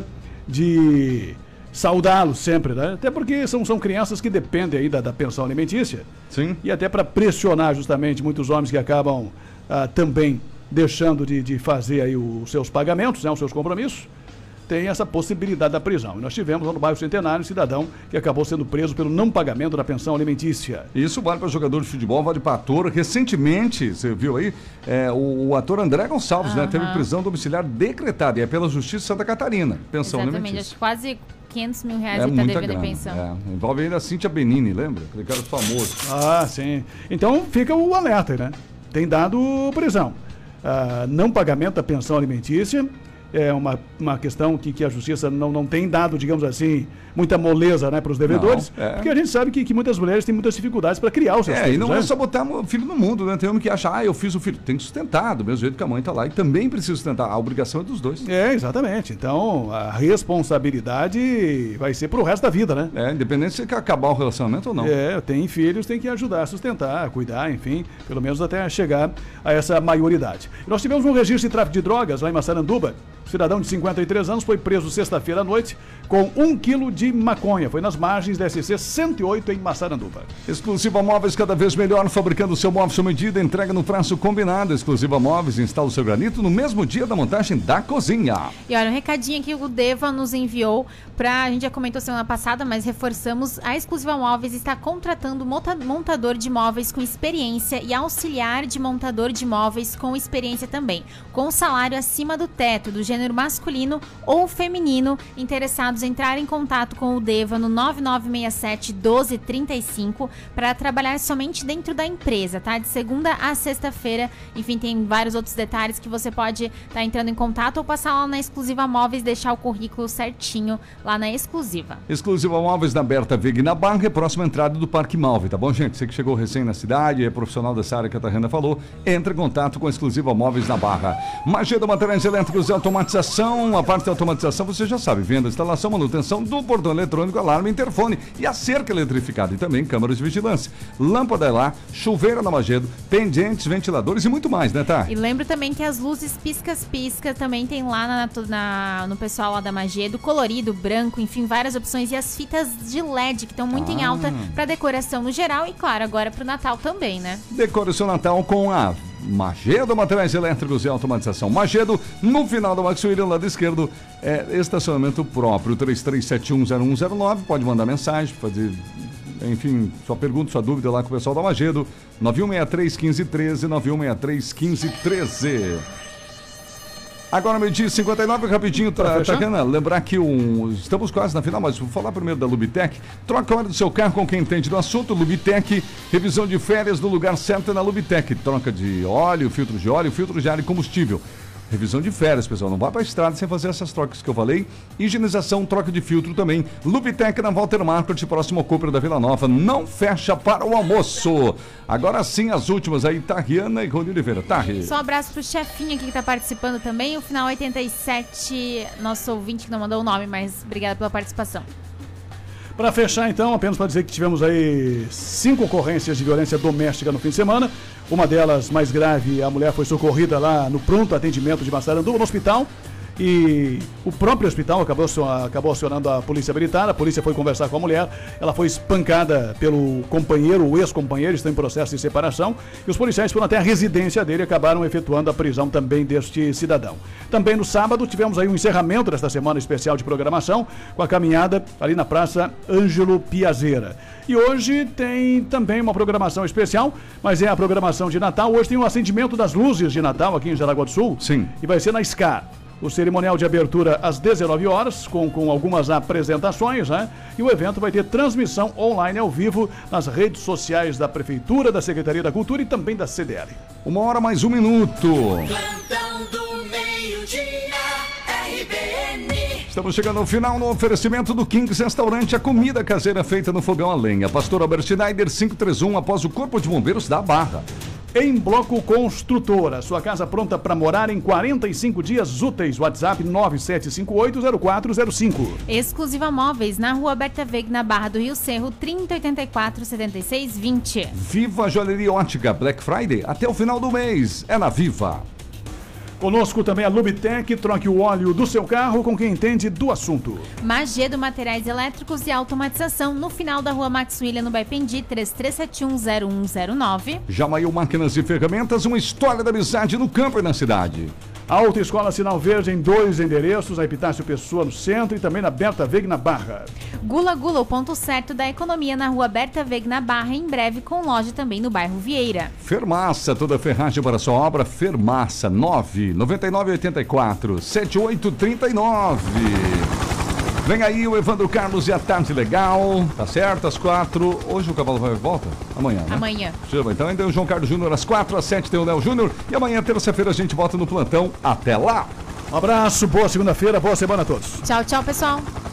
de saudá-los sempre, né? Até porque são, são crianças que dependem aí da, da pensão alimentícia. Sim. E até para pressionar justamente muitos homens que acabam ah, também deixando de, de fazer aí os seus pagamentos, né, os seus compromissos, tem essa possibilidade da prisão. E nós tivemos lá no bairro Centenário um cidadão que acabou sendo preso pelo não pagamento da pensão alimentícia. Isso vale para jogador de futebol, vale para ator. Recentemente, você viu aí, é, o, o ator André Gonçalves, uhum. né, teve prisão domiciliar decretada, e é pela Justiça de Santa Catarina, pensão Exatamente, alimentícia. Acho que quase quinhentos mil reais É ele está muita devendo grana, a pensão. é. Envolve ainda a Cíntia Benini, lembra? Aquele cara famoso. Ah, sim. Então fica o alerta, né? Tem dado prisão. Ah, não pagamento da pensão alimentícia é uma, uma questão que, que a Justiça não, não tem dado, digamos assim, muita moleza, né, para os devedores, Não, é. porque a gente sabe que, que muitas mulheres têm muitas dificuldades para criar os seus É, filhos. e não né? é só botar o filho no mundo, né? Tem homem que acha, ah, eu fiz o filho. Tem que sustentar, do mesmo jeito que a mãe está lá, e também precisa sustentar. A obrigação é dos dois. É, exatamente. Então, a responsabilidade vai ser pro resto da vida, né? É, independente se quer acabar o relacionamento ou não. É, tem filhos, tem que ajudar a sustentar, a cuidar, enfim, pelo menos até chegar a essa maioridade. E nós tivemos um registro de tráfico de drogas lá em Massaranduba. O cidadão de cinquenta e três anos foi preso sexta-feira à noite com um quilo de maconha. Foi nas margens da S C cento e oito em Massaranduba. Exclusiva Móveis, cada vez melhor, fabricando o seu móvel sob medida, entrega no prazo combinado. Exclusiva Móveis, instala o seu granito no mesmo dia da montagem da cozinha. E olha, um recadinho aqui o Deva nos enviou pra, a gente já comentou semana passada, mas reforçamos, a Exclusiva Móveis está contratando monta, montador de móveis com experiência e auxiliar de montador de móveis com experiência também, com salário acima do teto, do gênero masculino ou feminino. Interessados, entrar em contato com o Deva no nove nove seis sete, um dois três cinco para trabalhar somente dentro da empresa, tá? De segunda a sexta-feira. Enfim, tem vários outros detalhes que você pode estar tá entrando em contato ou passar lá na Exclusiva Móveis, deixar o currículo certinho lá na Exclusiva. Exclusiva Móveis na Berta Vig na Barra, é próxima entrada do Parque Malve, tá bom, gente? Você que chegou recém na cidade, é profissional dessa área que a Tariana falou, entre em contato com a Exclusiva Móveis na Barra. Magia do Materiais Elétricos e Automáticos Automatização, a parte de automatização você já sabe, venda, instalação, manutenção do portão eletrônico, alarme, interfone e a cerca eletrificada e também câmeras de vigilância. Lâmpada lá, chuveira na Magedo, pendentes, ventiladores e muito mais, né, tá? E lembro também que as luzes piscas-pisca também tem lá na, na, no pessoal lá da Magedo, colorido, branco, enfim, várias opções. E as fitas de L E D que estão muito ah. em alta para decoração no geral e, claro, agora para o Natal também, né? Decore o seu Natal com a Magedo Materiais Elétricos e Automatização. Magedo, no final do Max William, lado esquerdo, é estacionamento próprio, três três sete um zero um zero nove, pode mandar mensagem, fazer, enfim, sua pergunta, sua dúvida lá com o pessoal da Magedo, nove um seis três, um cinco um três, nove um seis três, um cinco um três. Agora, meio-dia cinquenta e nove, rapidinho, tá, Tacana, lembrar que um, estamos quase na final, mas vou falar primeiro da Lubitec. Troca a hora do seu carro com quem entende do assunto. Lubitec, revisão de férias no lugar certo é na Lubitec. Troca de óleo, filtro de óleo, filtro de ar e combustível. Revisão de férias, pessoal. Não vá para a estrada sem fazer essas trocas que eu falei. Higienização, troca de filtro também. Lubitec na Walter Market, próximo ao Cooper da Vila Nova. Não fecha para o almoço. Agora sim, as últimas aí, Tariana e Rony Oliveira. Tarri. Só um abraço pro chefinho aqui que tá participando também. O final oitenta e sete, nosso ouvinte que não mandou o nome, mas obrigada pela participação. Para fechar, então, apenas para dizer que tivemos aí cinco ocorrências de violência doméstica no fim de semana. Uma delas, mais grave, a mulher foi socorrida lá no pronto atendimento de Massaranduba, no hospital. E o próprio hospital acabou, acabou acionando a polícia militar. A polícia foi conversar com a mulher. Ela foi espancada pelo companheiro, o ex-companheiro, está em processo de separação. E os policiais foram até a residência dele e acabaram efetuando a prisão também deste cidadão. Também no sábado tivemos aí um encerramento desta semana especial de programação com a caminhada ali na Praça Ângelo Piazeira. E hoje tem também uma programação especial, mas é a programação de Natal. Hoje tem o acendimento das luzes de Natal aqui em Jaraguá do Sul. Sim. E vai ser na SCAR. O cerimonial de abertura às dezenove horas, com, com algumas apresentações, né? E o evento vai ter transmissão online ao vivo nas redes sociais da Prefeitura, da Secretaria da Cultura e também da C D L. Uma hora mais um minuto. Plantão do meio-dia, R B N. Estamos chegando ao final no oferecimento do Kings Restaurante, a comida caseira feita no fogão a lenha. Pastor Albert Schneider, quinhentos e trinta e um, após o Corpo de Bombeiros da Barra. Em Bloco Construtora, sua casa pronta para morar em quarenta e cinco dias úteis. WhatsApp nove sete cinco oito zero quatro zero cinco. Exclusiva Móveis, na Rua Berta Veg, na Barra do Rio Cerro, trinta oitenta e quatro, setenta e seis, vinte. Viva Joalheria Ótica, Black Friday, até o final do mês, é na Viva. Conosco também a Lubitec, troque o óleo do seu carro com quem entende do assunto. Magedo Materiais Elétricos e Automatização, no final da Rua Max William, no Baipendi, três três sete um zero um zero nove. Jamail Máquinas e Ferramentas, uma história da amizade no campo e na cidade. Autoescola Sinal Verde em dois endereços, a Epitácio Pessoa no centro e também na Berta Veg na Barra. Gula Gula, o ponto certo da economia na Rua Berta Veg na Barra, em breve com loja também no bairro Vieira. Fermaça, toda ferragem para sua obra, Fermaça, nove nove nove oito quatro sete oito três nove. Vem aí o Evandro Carlos e a Tarde Legal, tá certo, às quatro. Hoje o cavalo vai volta? Amanhã, né? Amanhã. Chama, então ainda é o João Carlos Júnior às quatro, às sete tem o Léo Júnior. E amanhã, terça-feira, a gente volta no plantão. Até lá! Um abraço, boa segunda-feira, boa semana a todos. Tchau, tchau, pessoal.